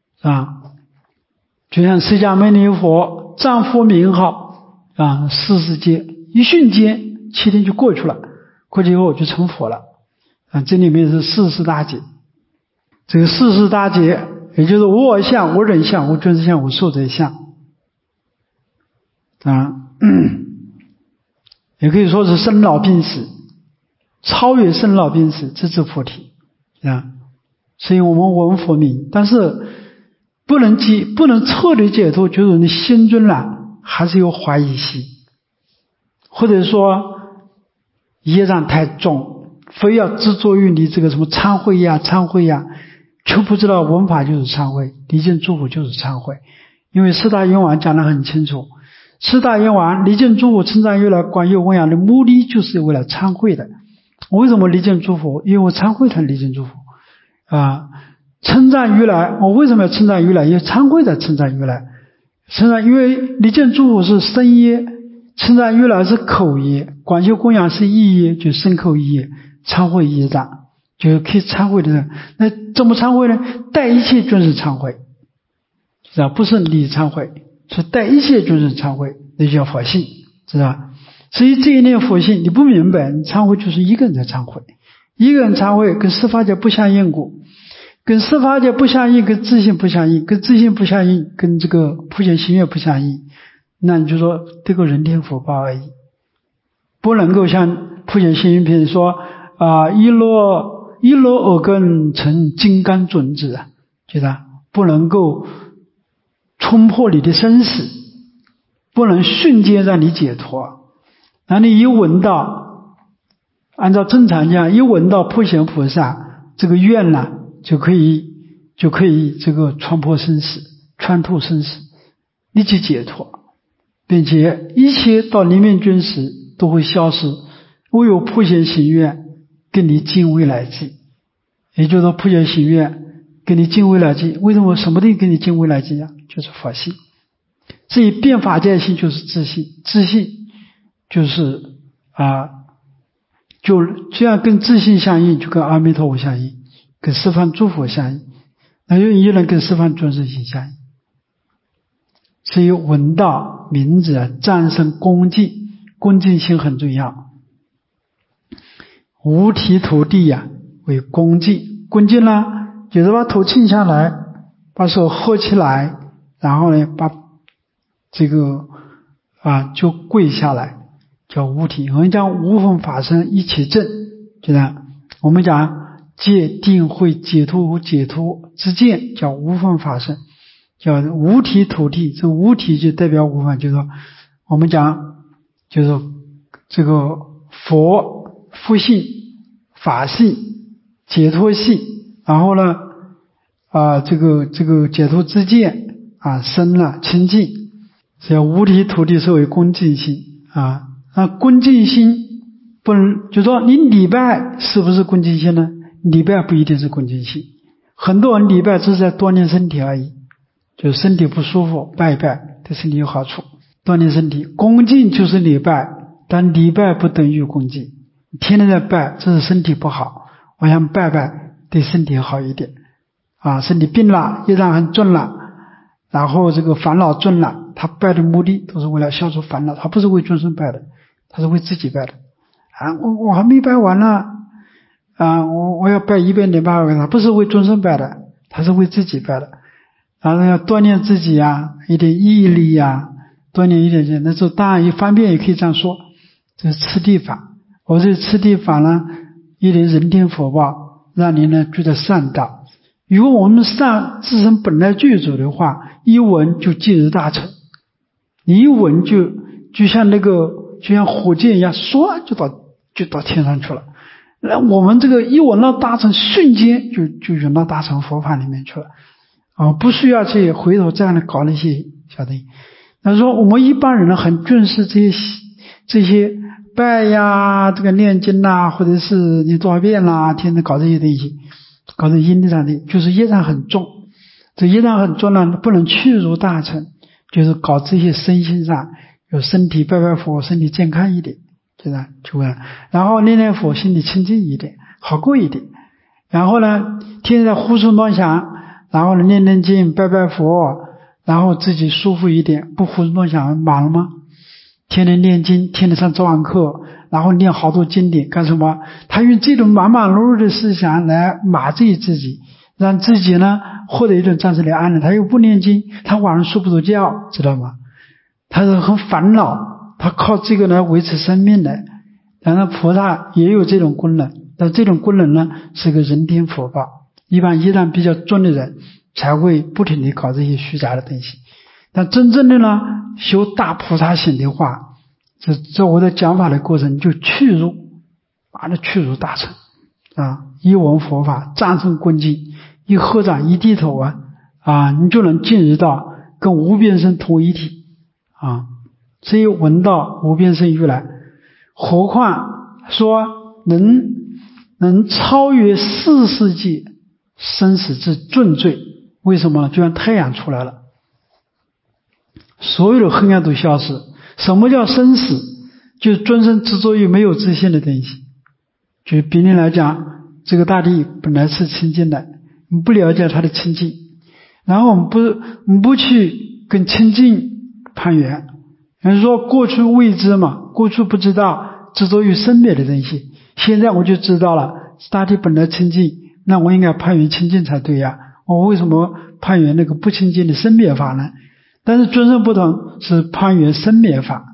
就像释迦牟尼佛仗佛名号四世界一瞬间7天就过去了，过去以后就成佛了这里面是四十大劫。这个四十大劫也就是我相、我忍相、我尊相、我寿者相也可以说是生老病死，超越生老病死，直至菩提所以我们闻佛名，但是不能彻底解脱，就是你心中还是有怀疑心，或者说业障太重，非要执着于你这个什么忏悔呀，就不知道闻法就是忏悔，离境诸佛就是忏悔。因为四大愿王讲得很清楚，四大愿王离境诸佛称赞如来广有供养的目的就是为了忏悔的。为什么离境诸佛？因为我忏悔才离境诸佛称赞如来，我为什么要称赞如来？因为忏悔才称赞如来。因为离境诸佛是身业，称赞如来是口业，广修供养是意业，就身口意业，忏悔业障，就是可以忏悔的人。那怎么忏悔呢？带一切尊师忏悔，知道不是你忏悔，是带一切尊师忏悔，那叫佛性，知道吧？所以这一念佛性你不明白，你忏悔就是一个人在忏悔， 一个人忏悔跟十法界不相应故，跟十法界不相应，跟自性不相应，跟自性不相应，跟这个普贤行愿不相应，那你就说这个人天福报而已，不能够像普贤行愿品说一落耳根成金刚准子啊，觉得不能够冲破你的生死，不能瞬间让你解脱。那你一闻到，按照正常讲，一闻到普贤菩萨这个愿呢，就可以这个穿破生死，穿透生死，立即解脱，并且一切到临命终时都会消失，唯有普贤行愿跟你尽未来际。也就是说普贤行愿跟你尽未来际，为什么什么东西跟你尽未来际啊？就是佛性。至于变法界性就是自性，自性就是就这样跟自性相应，就跟阿弥陀佛相应，跟十方诸佛相应，那就依然跟十方众生性相应。所以闻道名字战胜恭敬，恭敬心很重要。五体投地为恭敬，恭敬呢就是把头倾下来，把手合起来，然后呢把这个就跪下来，叫五体。我们讲五分法身一起正，就这样。我们讲戒定慧解脱之见，叫五分法身，叫五体投地。这五体就代表五分，就是说我们讲就是这个佛性、法性、解脱性，然后呢这个解脱之见身清净，这叫五体投地，是为恭敬心那恭敬心不能就说你礼拜是不是恭敬心呢？礼拜不一定是恭敬心，很多人礼拜只是在锻炼身体而已，就是身体不舒服拜一拜，对身体有好处，锻炼身体。恭敬就是礼拜，但礼拜不等于恭敬。天天在拜，这是身体不好，我想拜拜对身体好一点身体病了，业障很重了，然后这个烦恼重了，他拜的目的都是为了消除烦恼，他不是为众生拜的，他是为自己拜的我还没拜完呢我要拜108个，他不是为众生拜的，他是为自己拜的。然后要锻炼自己一点毅力锻炼一点，那时候当然一方面也可以这样说，这是次第法。我这次第法呢，一点人天福报，让你呢觉得善道。如果我们善自身本来具足的话，一闻就即日大成。你一闻就像火箭一样，唰就到天上去了。那我们这个一闻到大成，瞬间就涌到大成佛法里面去了不需要去回头再来搞那些小东西。那说我们一般人呢，很重视这些拜这个念经或者是你多少遍天天搞这些东西，搞这因上的，就是业障很重。这业障很重呢，不能去入大成，就是搞这些身心上有身体拜拜佛，身体健康一点，就这样就问了。然后念念佛，心里清净一点，好过一点。然后呢，天天在胡思乱想，然后呢念念经，拜拜佛，然后自己舒服一点，不胡思乱想，满了吗？天天念经，天天上早晚课，然后念好多经典干什么？他用这种忙忙碌碌的思想来麻醉自己，让自己呢获得一种暂时的安乐。他又不念经，他晚上睡不着觉，知道吗？他是很烦恼，他靠这个来维持生命的。然后菩萨也有这种功能，但这种功能呢是个人天福报，一般业障比较重的人才会不停地搞这些虚假的东西。但真正的呢修大菩萨行的话，这我在讲法的过程就去入大乘一闻佛法战胜恭敬，一合掌一低头你就能进入到跟无边身同一体所以闻到无边身如来，何况说能超越四世界生死之重罪。为什么呢？就像太阳出来了，所有的黑暗都消失。什么叫生死？就是众生执着于没有自信的东西。就比例来讲，这个大地本来是清净的，你不了解它的清净，然后我们不去跟清净攀缘。比如说过去未知嘛，过去不知道，执着于生灭的东西，现在我就知道了， 大体本来清净，那我应该攀缘清净才对呀，我为什么攀缘那个不清净的生灭法呢？但是尊胜不同，是攀缘生灭法，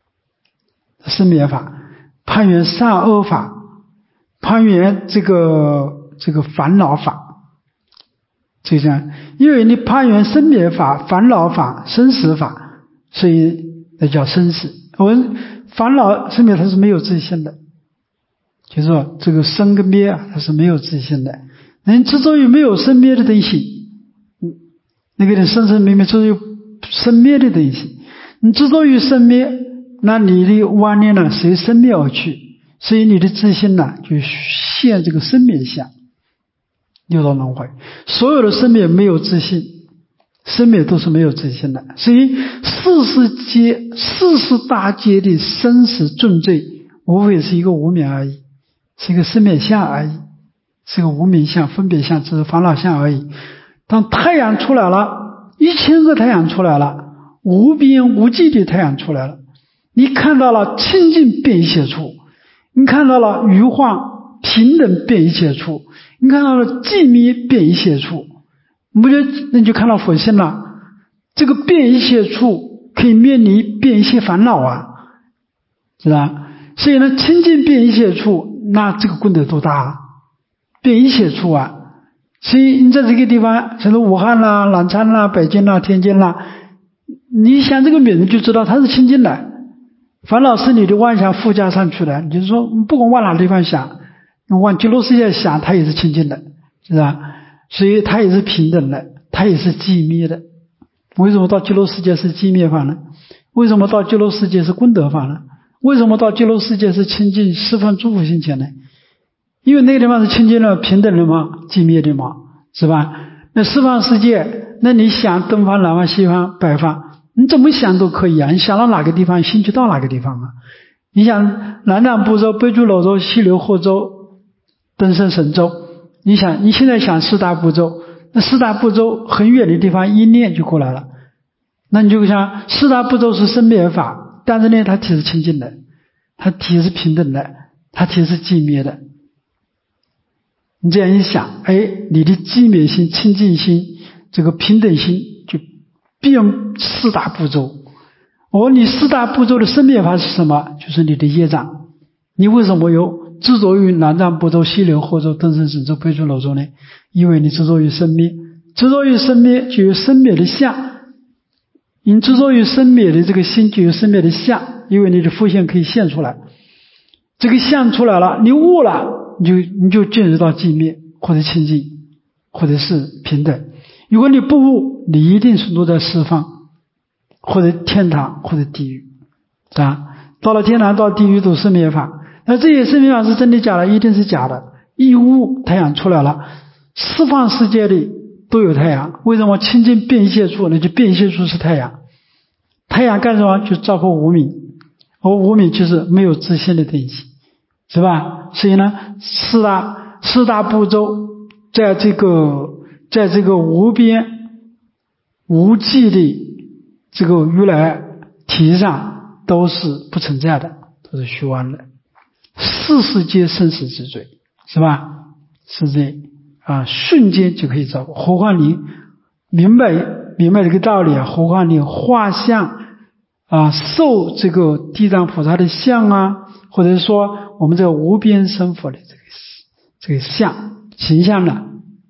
攀缘善恶法，攀缘这个烦恼法。就这样，因为你攀缘生灭法、烦恼法、生死法，所以那叫生死。我们烦恼生灭它是没有自性的，就是说这个生跟灭它是没有自性的。人执着于没有生灭的东西，那个人生生灭灭执着于生灭的东西，你执着于生灭，那你的妄念呢随生灭而去，所以你的自性呢就现这个生灭相。六道轮回，所有的生灭没有自性，生灭都是没有自性的，所以世事大劫的生死重罪，无非是一个无明而已，是一个生灭相而已，是一个无明相、分别相、这是烦恼相而已。当太阳出来了，1000个太阳出来了，无边无际的太阳出来了，你看到了清净遍一切处，你看到了余幻平等遍一切处，你看到了寂灭遍一切处，那你就看到佛性了。这个遍一切处可以灭你遍一切烦恼啊，是吧？所以呢，清净遍一切处，那这个功德多大啊？遍一切处啊！所以你在这个地方，像是武汉啦、南昌啦、北京啦、天津啦，你想这个名字就知道它是清净的。烦恼是你的妄想附加上去的，你就是说不管往哪个地方想，往极乐世界想，它也是清净的，是吧？所以它也是平等的，它也是寂灭的。为什么到极乐世界是寂灭法呢？为什么到极乐世界是功德法呢？为什么到极乐世界是清净十方诸佛性前呢？因为那个地方是清净的、平等的嘛，寂灭的嘛，是吧？那十方世界，那你想东方、南方、西方、北方，你怎么想都可以啊！你想到哪个地方，心就到哪个地方啊！你想南瞻部洲、北俱泸州、西流霍州、登胜神州，你想你现在想四大部洲，那四大部洲很远的地方一念就过来了。那你就想四大部洲是生灭法，但是呢它体是清净的，它体是平等的，它体是寂灭的。你这样一想，你的寂灭心、清净心、这个平等心就遍四大部洲。你四大部洲的生灭法是什么？就是你的业障。你为什么有执着于南瞻部洲、西流霍州、登胜神州、北俱泸州呢？因为你执着于生灭，执着于生灭就有生灭的相，你执着于生灭的这个心就有生灭的相，因为你的复现可以现出来，这个相出来了，你悟了，你就进入到寂灭或者清净或者是平等。如果你不悟，你一定是落在十方或者天堂或者地狱，是吧？到了天堂到地狱都是生灭法，那这些生灭法是真的假的？一定是假的。一悟太阳出来了，十方世界里都有太阳。为什么清净遍一切处？那就遍一切处是太阳。太阳干什么？就照破无明，而无明就是没有自性的东西，是吧？所以呢，四大部洲在这个无边无际的这个如来体上都是不存在的，都是虚妄的。世界生死之罪，是吧？是这瞬间就可以照破。何况你明白这个道理啊？何况你画像受这个地藏菩萨的像啊，或者说我们这个无边生佛的这个像形象呢，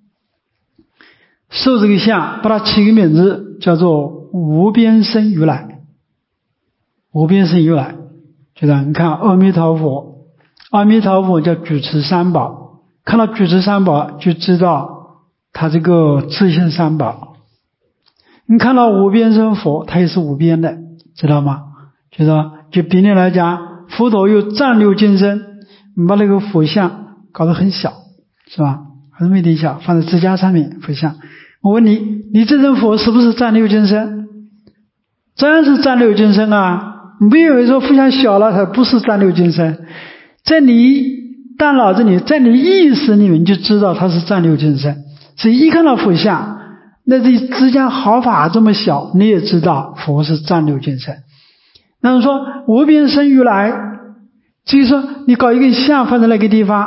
受这个像，把它起个名字叫做无边生如来。无边生如来，就是你看阿弥陀佛叫举持三宝，看到举持三宝就知道他这个自性三宝。你看到无边生佛，他也是无边的，知道吗？就比例来讲，佛陀有占六金身，你把那个佛像搞得很小，是吧？还是没点小，放在支架上面佛像。我问你，你这尊佛是不是占六金身？当然是占六金身啊！你不以为说佛像小了它不是占六金身，在你大脑子里，在你意识里面你就知道它是占六金身。所以一看到佛像，那这支架毫发这么小，你也知道佛是占六金身。那么说无边生如来，就是说你搞一个像放在那个地方，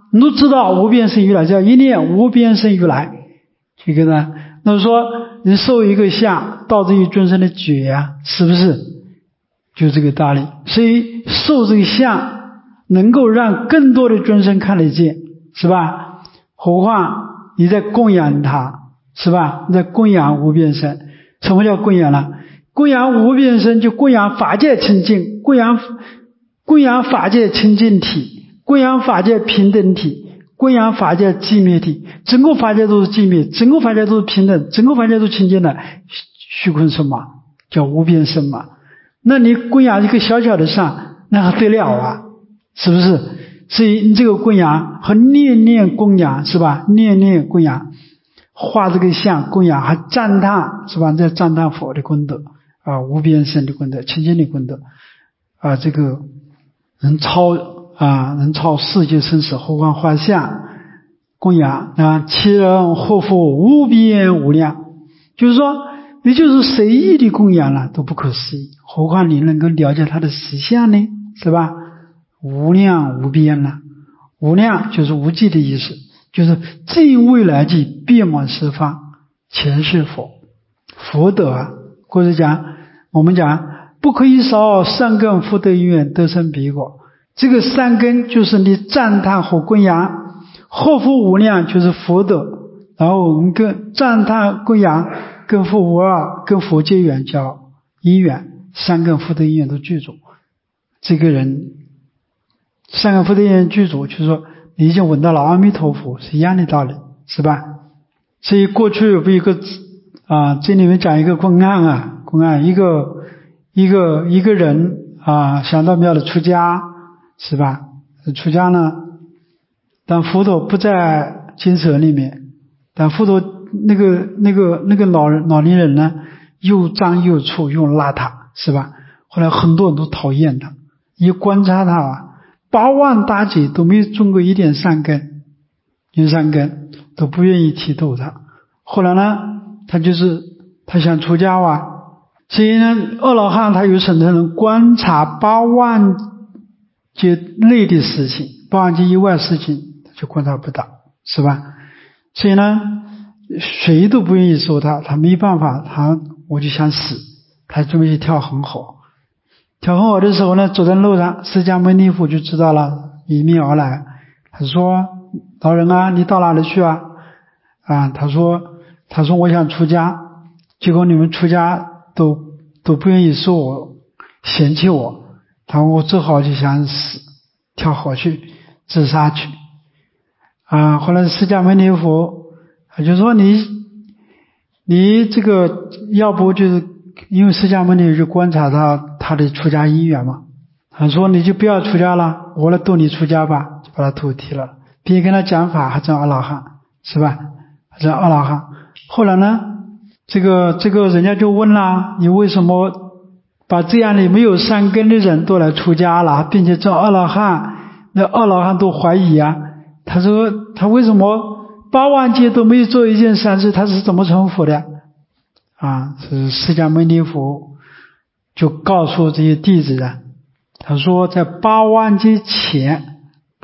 你都知道无边生于来，叫一念无边生于来，这个呢，那说你受一个相，导致于众生的觉呀，是不是？就这个道理。所以受这个相，能够让更多的众生看得见，是吧？何况你在供养他，是吧？你在供养无边身。什么叫供养呢？供养无边身，就供养法界清净，供养法界清净体，供养法界平等体，供养法界寂灭体。整个法界都是寂灭，整个法界都是平等，整个法界都是清净的，虚空身嘛，叫无边身嘛。那你供养一个小小的善，那还得了啊？是不是？所以你这个供养和念念供养，是吧？念念供养，画这个像供养，还赞叹，是吧？在赞叹佛的功德啊，无边身的功德，清净的功德啊，这个能超世界生死，何况画像供养啊，其人祸福无边无量，就是说也就是随意的供养了都不可思议，何况你能够了解他的实相呢？是吧？无量无边了，无量就是无际的意思，就是尽未来际，遍满十方，前世佛福德啊。或者讲我们讲不可以少善根福德因缘得生彼果，这个善根就是你赞叹和供养，祸福无量就是福德，然后我们跟赞叹供养跟福无二，跟佛结缘叫因缘，善根福德因缘都具足。这个人善根福德因缘具足，就是说你已经闻到了阿弥陀佛，是一样的道理，是吧？所以过去有一个这里面讲一个公案，一个人想到庙里出家，是吧？出家呢，但佛陀不在精舍里面，但佛陀那个老年人呢，又脏又臭又邋遢，是吧？后来很多人都讨厌他，一观察他8万大劫都没有种过一点善根，都不愿意剃度他。后来呢，他想出家所以呢，阿罗汉他有审能观察8万劫内的事情，8万劫以外事情他就观察不到，是吧？所以呢，谁都不愿意收他，他没办法，我就想死，他准备去跳恒河。跳恒河的时候呢，走在路上，释迦牟尼佛就知道了，迎面而来。他说：“老人啊，你到哪里去啊？”他说我想出家，结果你们出家都不愿意收我，嫌弃我。他说我只好就想死，跳河去自杀去。后来释迦牟尼佛他就说你这个要不就是因为释迦牟尼就观察到他的出家因缘嘛，他说你就不要出家了，我来度你出家吧，就把他头剃了，并且跟他讲法，还证阿罗汉，是吧？还证阿罗汉。后来呢，这个人家就问了，你为什么把这样的没有善根的人都来出家了，并且证阿罗汉？那阿罗汉都怀疑他说他为什么8万劫都没有做一件善事，他是怎么成佛的？是释迦牟尼佛就告诉这些弟子他说在8万劫前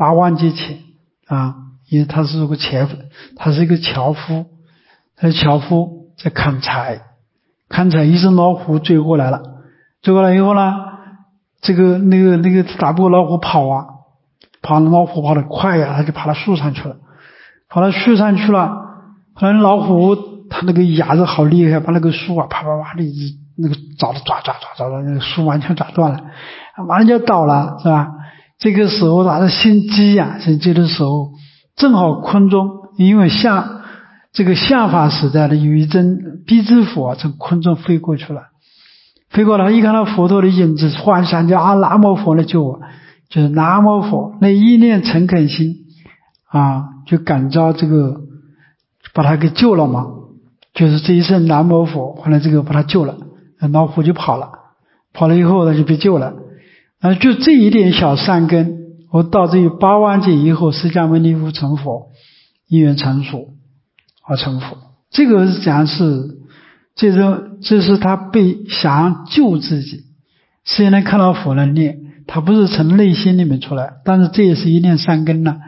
因为他是个樵夫，他是一个樵夫，在砍柴，一只老虎追过来以后呢，那个打不过老虎跑老虎跑得快他就爬到树上去了，后来老虎他那个牙子好厉害，把那个树啪啪啪的那个抓，那个树完全抓断了，马上就倒了，是吧？这个时候他的心机的时候，正好空中因为这个相法时代的有一尊辟支佛从空中飞过来，一看到佛陀的影子，幻想叫南无佛来救我，就是南无佛，那一念诚恳心就感召这个把他给救了嘛，就是这一声南无佛，后来这个把他救了，老虎就跑了以后他就被救了。就这一点小善根，我导致于8万劫以后，释迦牟尼佛成佛，因缘成熟而成佛。这个讲是这是他被想救自己，虽然看到佛能念，他不是从内心里面出来，但是这也是一念善根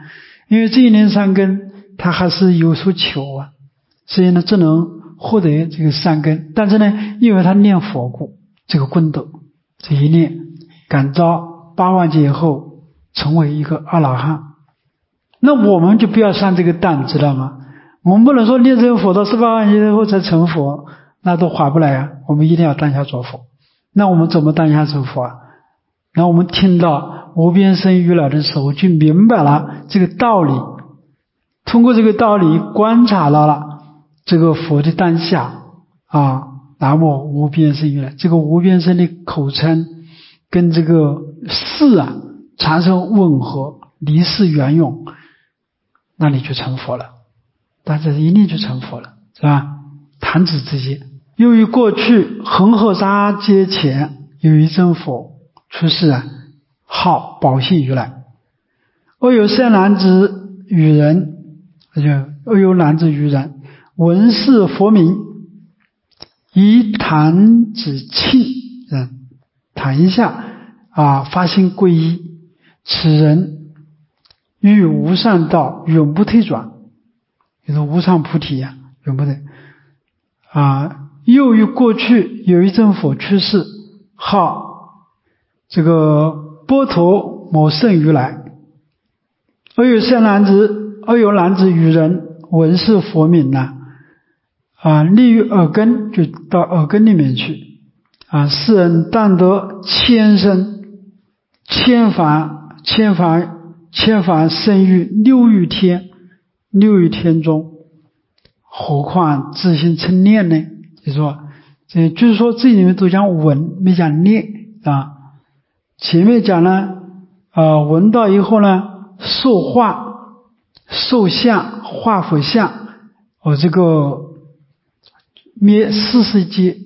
因为这一念善根他还是有所求啊，所以呢只能获得这个善根。但是呢因为他念佛故，这个功德这一念感召8万劫以后成为一个阿罗汉。那我们就不要上这个当，知道吗？我们不能说念成佛到18万劫以后才成佛，那都划不来啊。我们一定要当下做佛。那我们怎么当下成佛啊？那我们听到无边生于来的时候就明白了这个道理，通过这个道理观察到了这个佛的当下啊，南无无边生于来，这个无边生的口称跟这个事啊产生吻合，离事缘用，那你就成佛了，但是一念就成佛了，是吧？弹指之间。由于过去恒河沙劫前有一尊佛出世啊，号宝性如来。恶有善男子与人，恶有男子与人闻是佛名，以弹指庆弹一下啊，发心皈依，此人欲无上道永不退转，就是无上菩提啊，永不退啊。又于过去有一尊佛出世，号这个波陀摩圣如来。恶有男子与人闻是佛名立于耳根，就到耳根里面去世人但得千生千凡生于六欲天中，何况自心称念呢？就是说这里面都讲闻，没讲念啊。前面讲了闻到以后呢，受化受相化佛相，这个灭40劫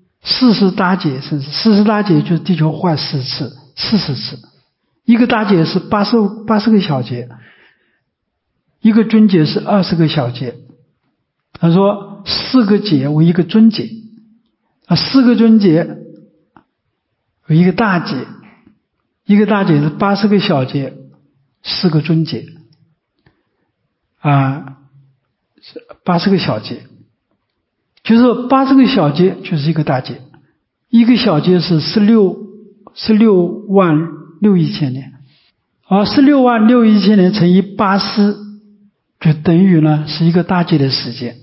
40大劫，甚至40大劫就是地球坏40次，一个大劫是80个小劫，一个尊劫是20个小劫。他说4个劫为一个尊劫4个尊劫为一个大劫，一个大劫是80个小劫，4个尊劫80个小劫，就是80个小劫就是一个大劫，一个小劫是16万6亿千年，16万6亿千年乘以80，就等于呢是一个大劫的时间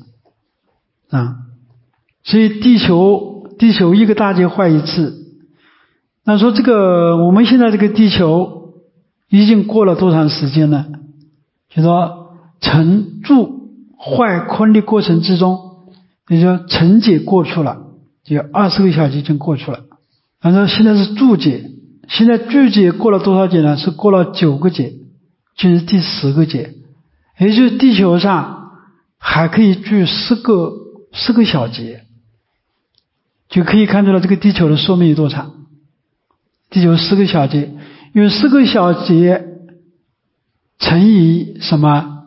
所以地球一个大劫坏一次。那说这个我们现在这个地球已经过了多长时间了？就说成住坏空的过程之中，也就说成劫过去了，就20个小劫已经过去了。然后现在是住劫，现在住劫过了多少劫呢？是过了9个劫，就是第10个劫，也就是地球上还可以住10个小劫，就可以看出来这个地球的寿命有多长。地球10个小劫，因为10个小劫乘以什么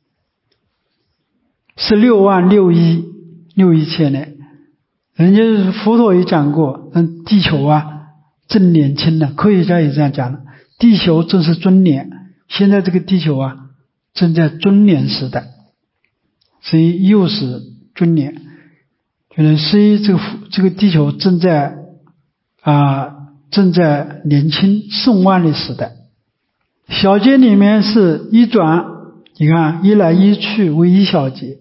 ？16万6亿千年。人家佛陀也讲过，地球正年轻了，科学家也这样讲了，地球正是尊年，现在这个地球正在尊年时代，所以又是尊年，所以这个地球正在年轻盛旺的时代。小劫里面是一转，你看一来一去为一小劫，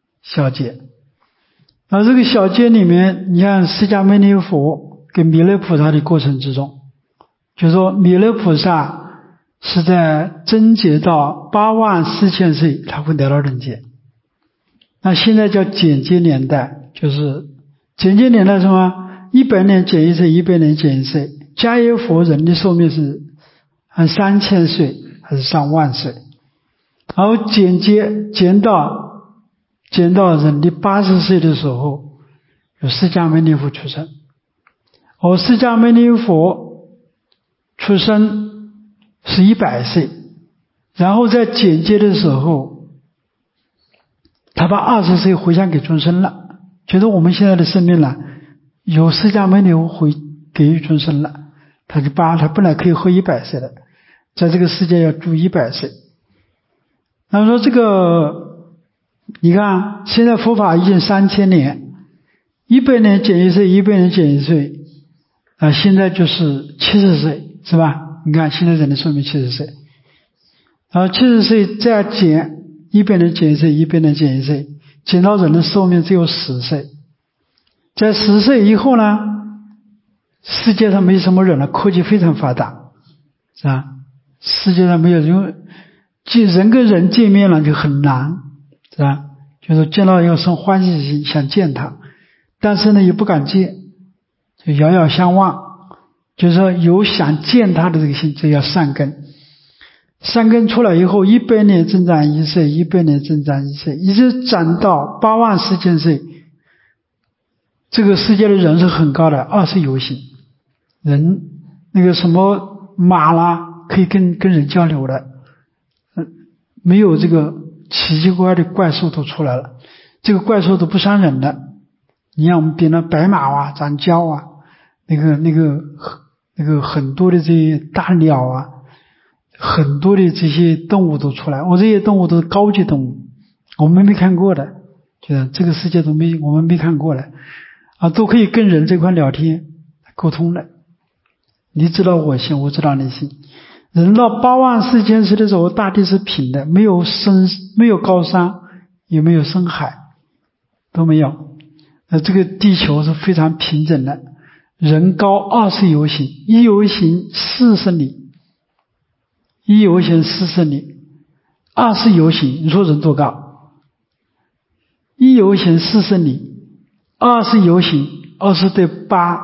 这个小劫里面，你看释迦牟尼佛跟弥勒菩萨的过程之中，就是说弥勒菩萨是在增劫到8万4千岁他会来到人间。那现在叫减劫年代，就是减劫年代什么？100年减一岁，100年减一岁。迦叶佛人的寿命是3000岁还是上万岁？然后减到人的80岁的时候，有释迦牟尼佛出生。释迦牟尼佛出生是100岁，然后在减劫的时候，他把20岁回向给众生了，觉得我们现在的生命有释迦牟尼佛会给予众生了，他本来可以活100岁的，在这个世界要住100岁。 那说这个，你看现在佛法已经3000年，100年减1岁，100年减1岁，现在就是70岁，是吧？你看现在人的寿命70岁，然后70岁再减100年减1岁，100年减1岁，减到人的寿命只有10岁。在10岁以后呢，世界上没什么人了，科技非常发达，是吧？世界上没有人，人跟人见面了就很难，是吧？就是见到要生欢喜心，想见他，但是呢也不敢见，就遥遥相望。就是说有想见他的这个心，这叫善根。善根出来以后，100年增长1岁，100年增长1岁，一直长到84000岁。这个世界的人是很高的，20有形人，那个什么马啦，可以跟人交流的，没有这个奇奇怪怪的怪兽都出来了，这个怪兽都不伤人的。你像我们点了白马啊、长蛟啊，那个很多的这些大鸟啊，很多的这些动物都出来。这些动物都是高级动物，我们没看过的，就是这个世界我们没看过的都可以跟人这块聊天沟通的。你知道我心，我知道你心。人到84000岁的时候，大地是平的，没有高山，也没有深海，都没有。这个地球是非常平整的。人高20有形，1有形40里，1有形40里，20有形，你说人多高？1有形40里，20有形，20对8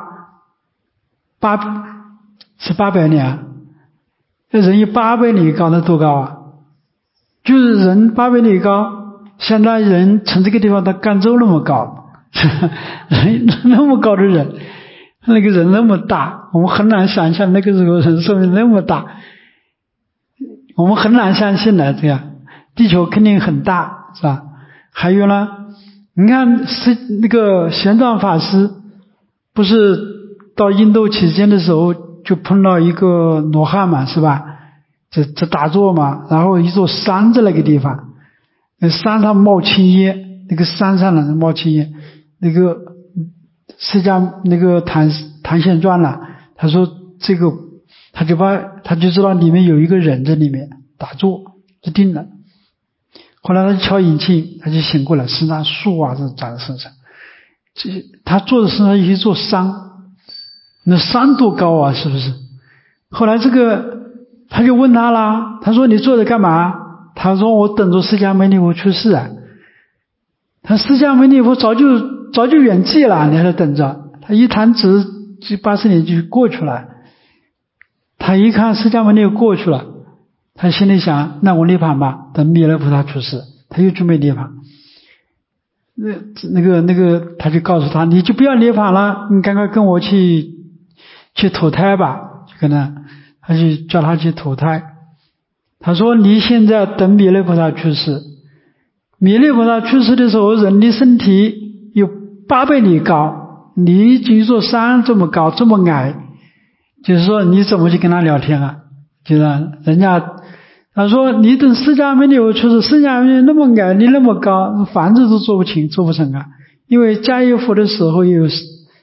是800里啊。人有800里高，那多高啊？就是人800里高，相当于人从这个地方到赣州那么高，人那么高的人，那个人那么大，我们很难想象那个时候人寿命那么大，我们很难相信的。这样地球肯定很大，是吧？还有呢，你看那个玄奘法师不是到印度期间的时候就碰到一个罗汉嘛，是吧？这打坐嘛，然后一座山在那个地方，那山上冒青烟，那个山上呢冒青烟，那个释迦那个唐显传了，他说这个他就知道里面有一个人在里面打坐就定了。后来他就敲引磬，他就醒过来，身上树啊这长在身上，他坐在身上有一座山，那山多高啊，是不是？后来这个他就问他啦，他说你坐着干嘛？他说我等着释迦牟尼佛出世啊。他释迦牟尼佛早就远寂了，你还在等着？他一弹指就80年就过去了。他一看释迦牟尼佛过去了，他心里想，那我涅槃吧，等弥勒菩萨出世，他又准备涅槃。那个他就告诉他，你就不要涅槃了，你赶快跟我去投胎吧。就跟他就叫他去投胎。他说你现在等弥勒菩萨去世，弥勒菩萨去世的时候，人的身体有800里高，你一座山这么高这么矮，就是说你怎么去跟他聊天啊？就是人家他说你等释迦牟尼佛出世，释迦牟尼那么矮，你那么高，房子都做不成啊。因为迦叶佛的时候是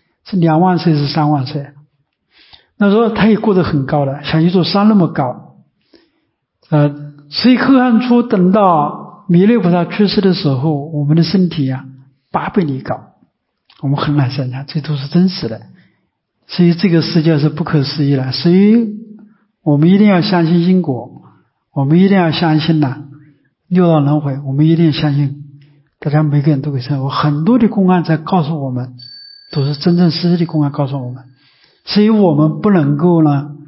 2万岁是3万岁，那时候他也过得很高的，像一座山那么高。所以可汗出等到弥勒菩萨去世的时候，我们的身体800里高，我们很难想象，这都是真实的。所以这个世界是不可思议的，所以我们一定要相信因果，我们一定要相信六道轮回，我们一定要相信大家每个人都会生活。很多的公案在告诉我们，都是真正实际的公案告诉我们。所以我们不能够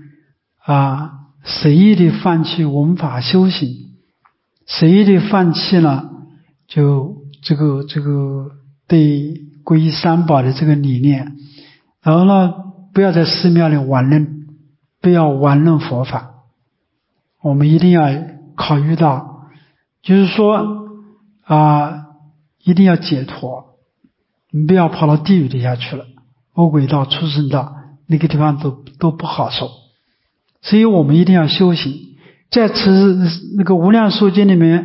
随意的放弃文法修行，随意的放弃就这个对皈依三宝的这个理念，然后不要在寺庙里玩弄，不要玩弄佛法。我们一定要考虑到，就是说一定要解脱，你不要跑到地狱底下去了，恶鬼道、畜生道那个地方都不好受。所以我们一定要修行。在那个无量寿经里面，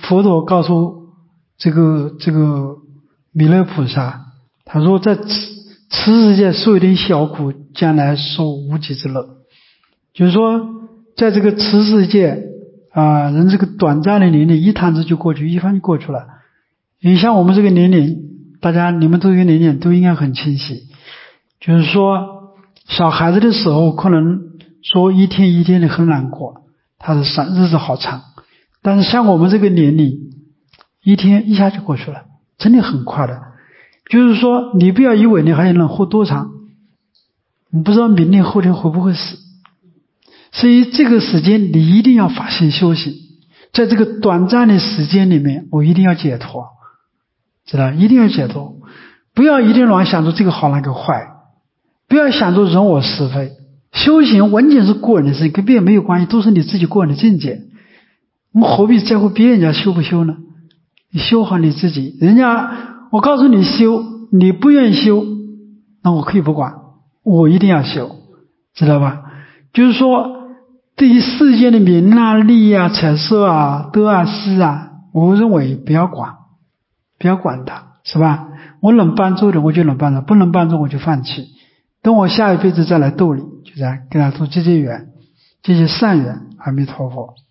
佛陀告诉这个弥勒菩萨，他说在此世界受一点小苦，将来受无极之乐。就是说在这个此世界人这个短暂的年龄一弹指就过去，一翻就过去了。你像我们这个年龄，大家你们这个年龄都应该很清晰，就是说小孩子的时候可能说一天一天的很难过，他的日子好长，但是像我们这个年龄一天一下就过去了，真的很快的。就是说你不要以为你还能活多长，你不知道明天后天会不会死。所以这个时间你一定要发心修行，在这个短暂的时间里面我一定要解脱，知道，一定要解脱。不要一定老想着这个好那个坏，不要想着人我是非。修行完全是个人的事情，跟别人没有关系，都是你自己个人的境界。我们何必在乎别人家修不修呢？你修好你自己，人家我告诉你修，你不愿意修，那我可以不管，我一定要修，知道吧？就是说对于世间的名啊利啊财色啊得啊失啊，我认为不要管它，是吧？我能帮助的我就能帮助，不能帮助我就放弃，等我下一辈子再来度你，就这样跟他做结缘，结善缘。阿弥陀佛。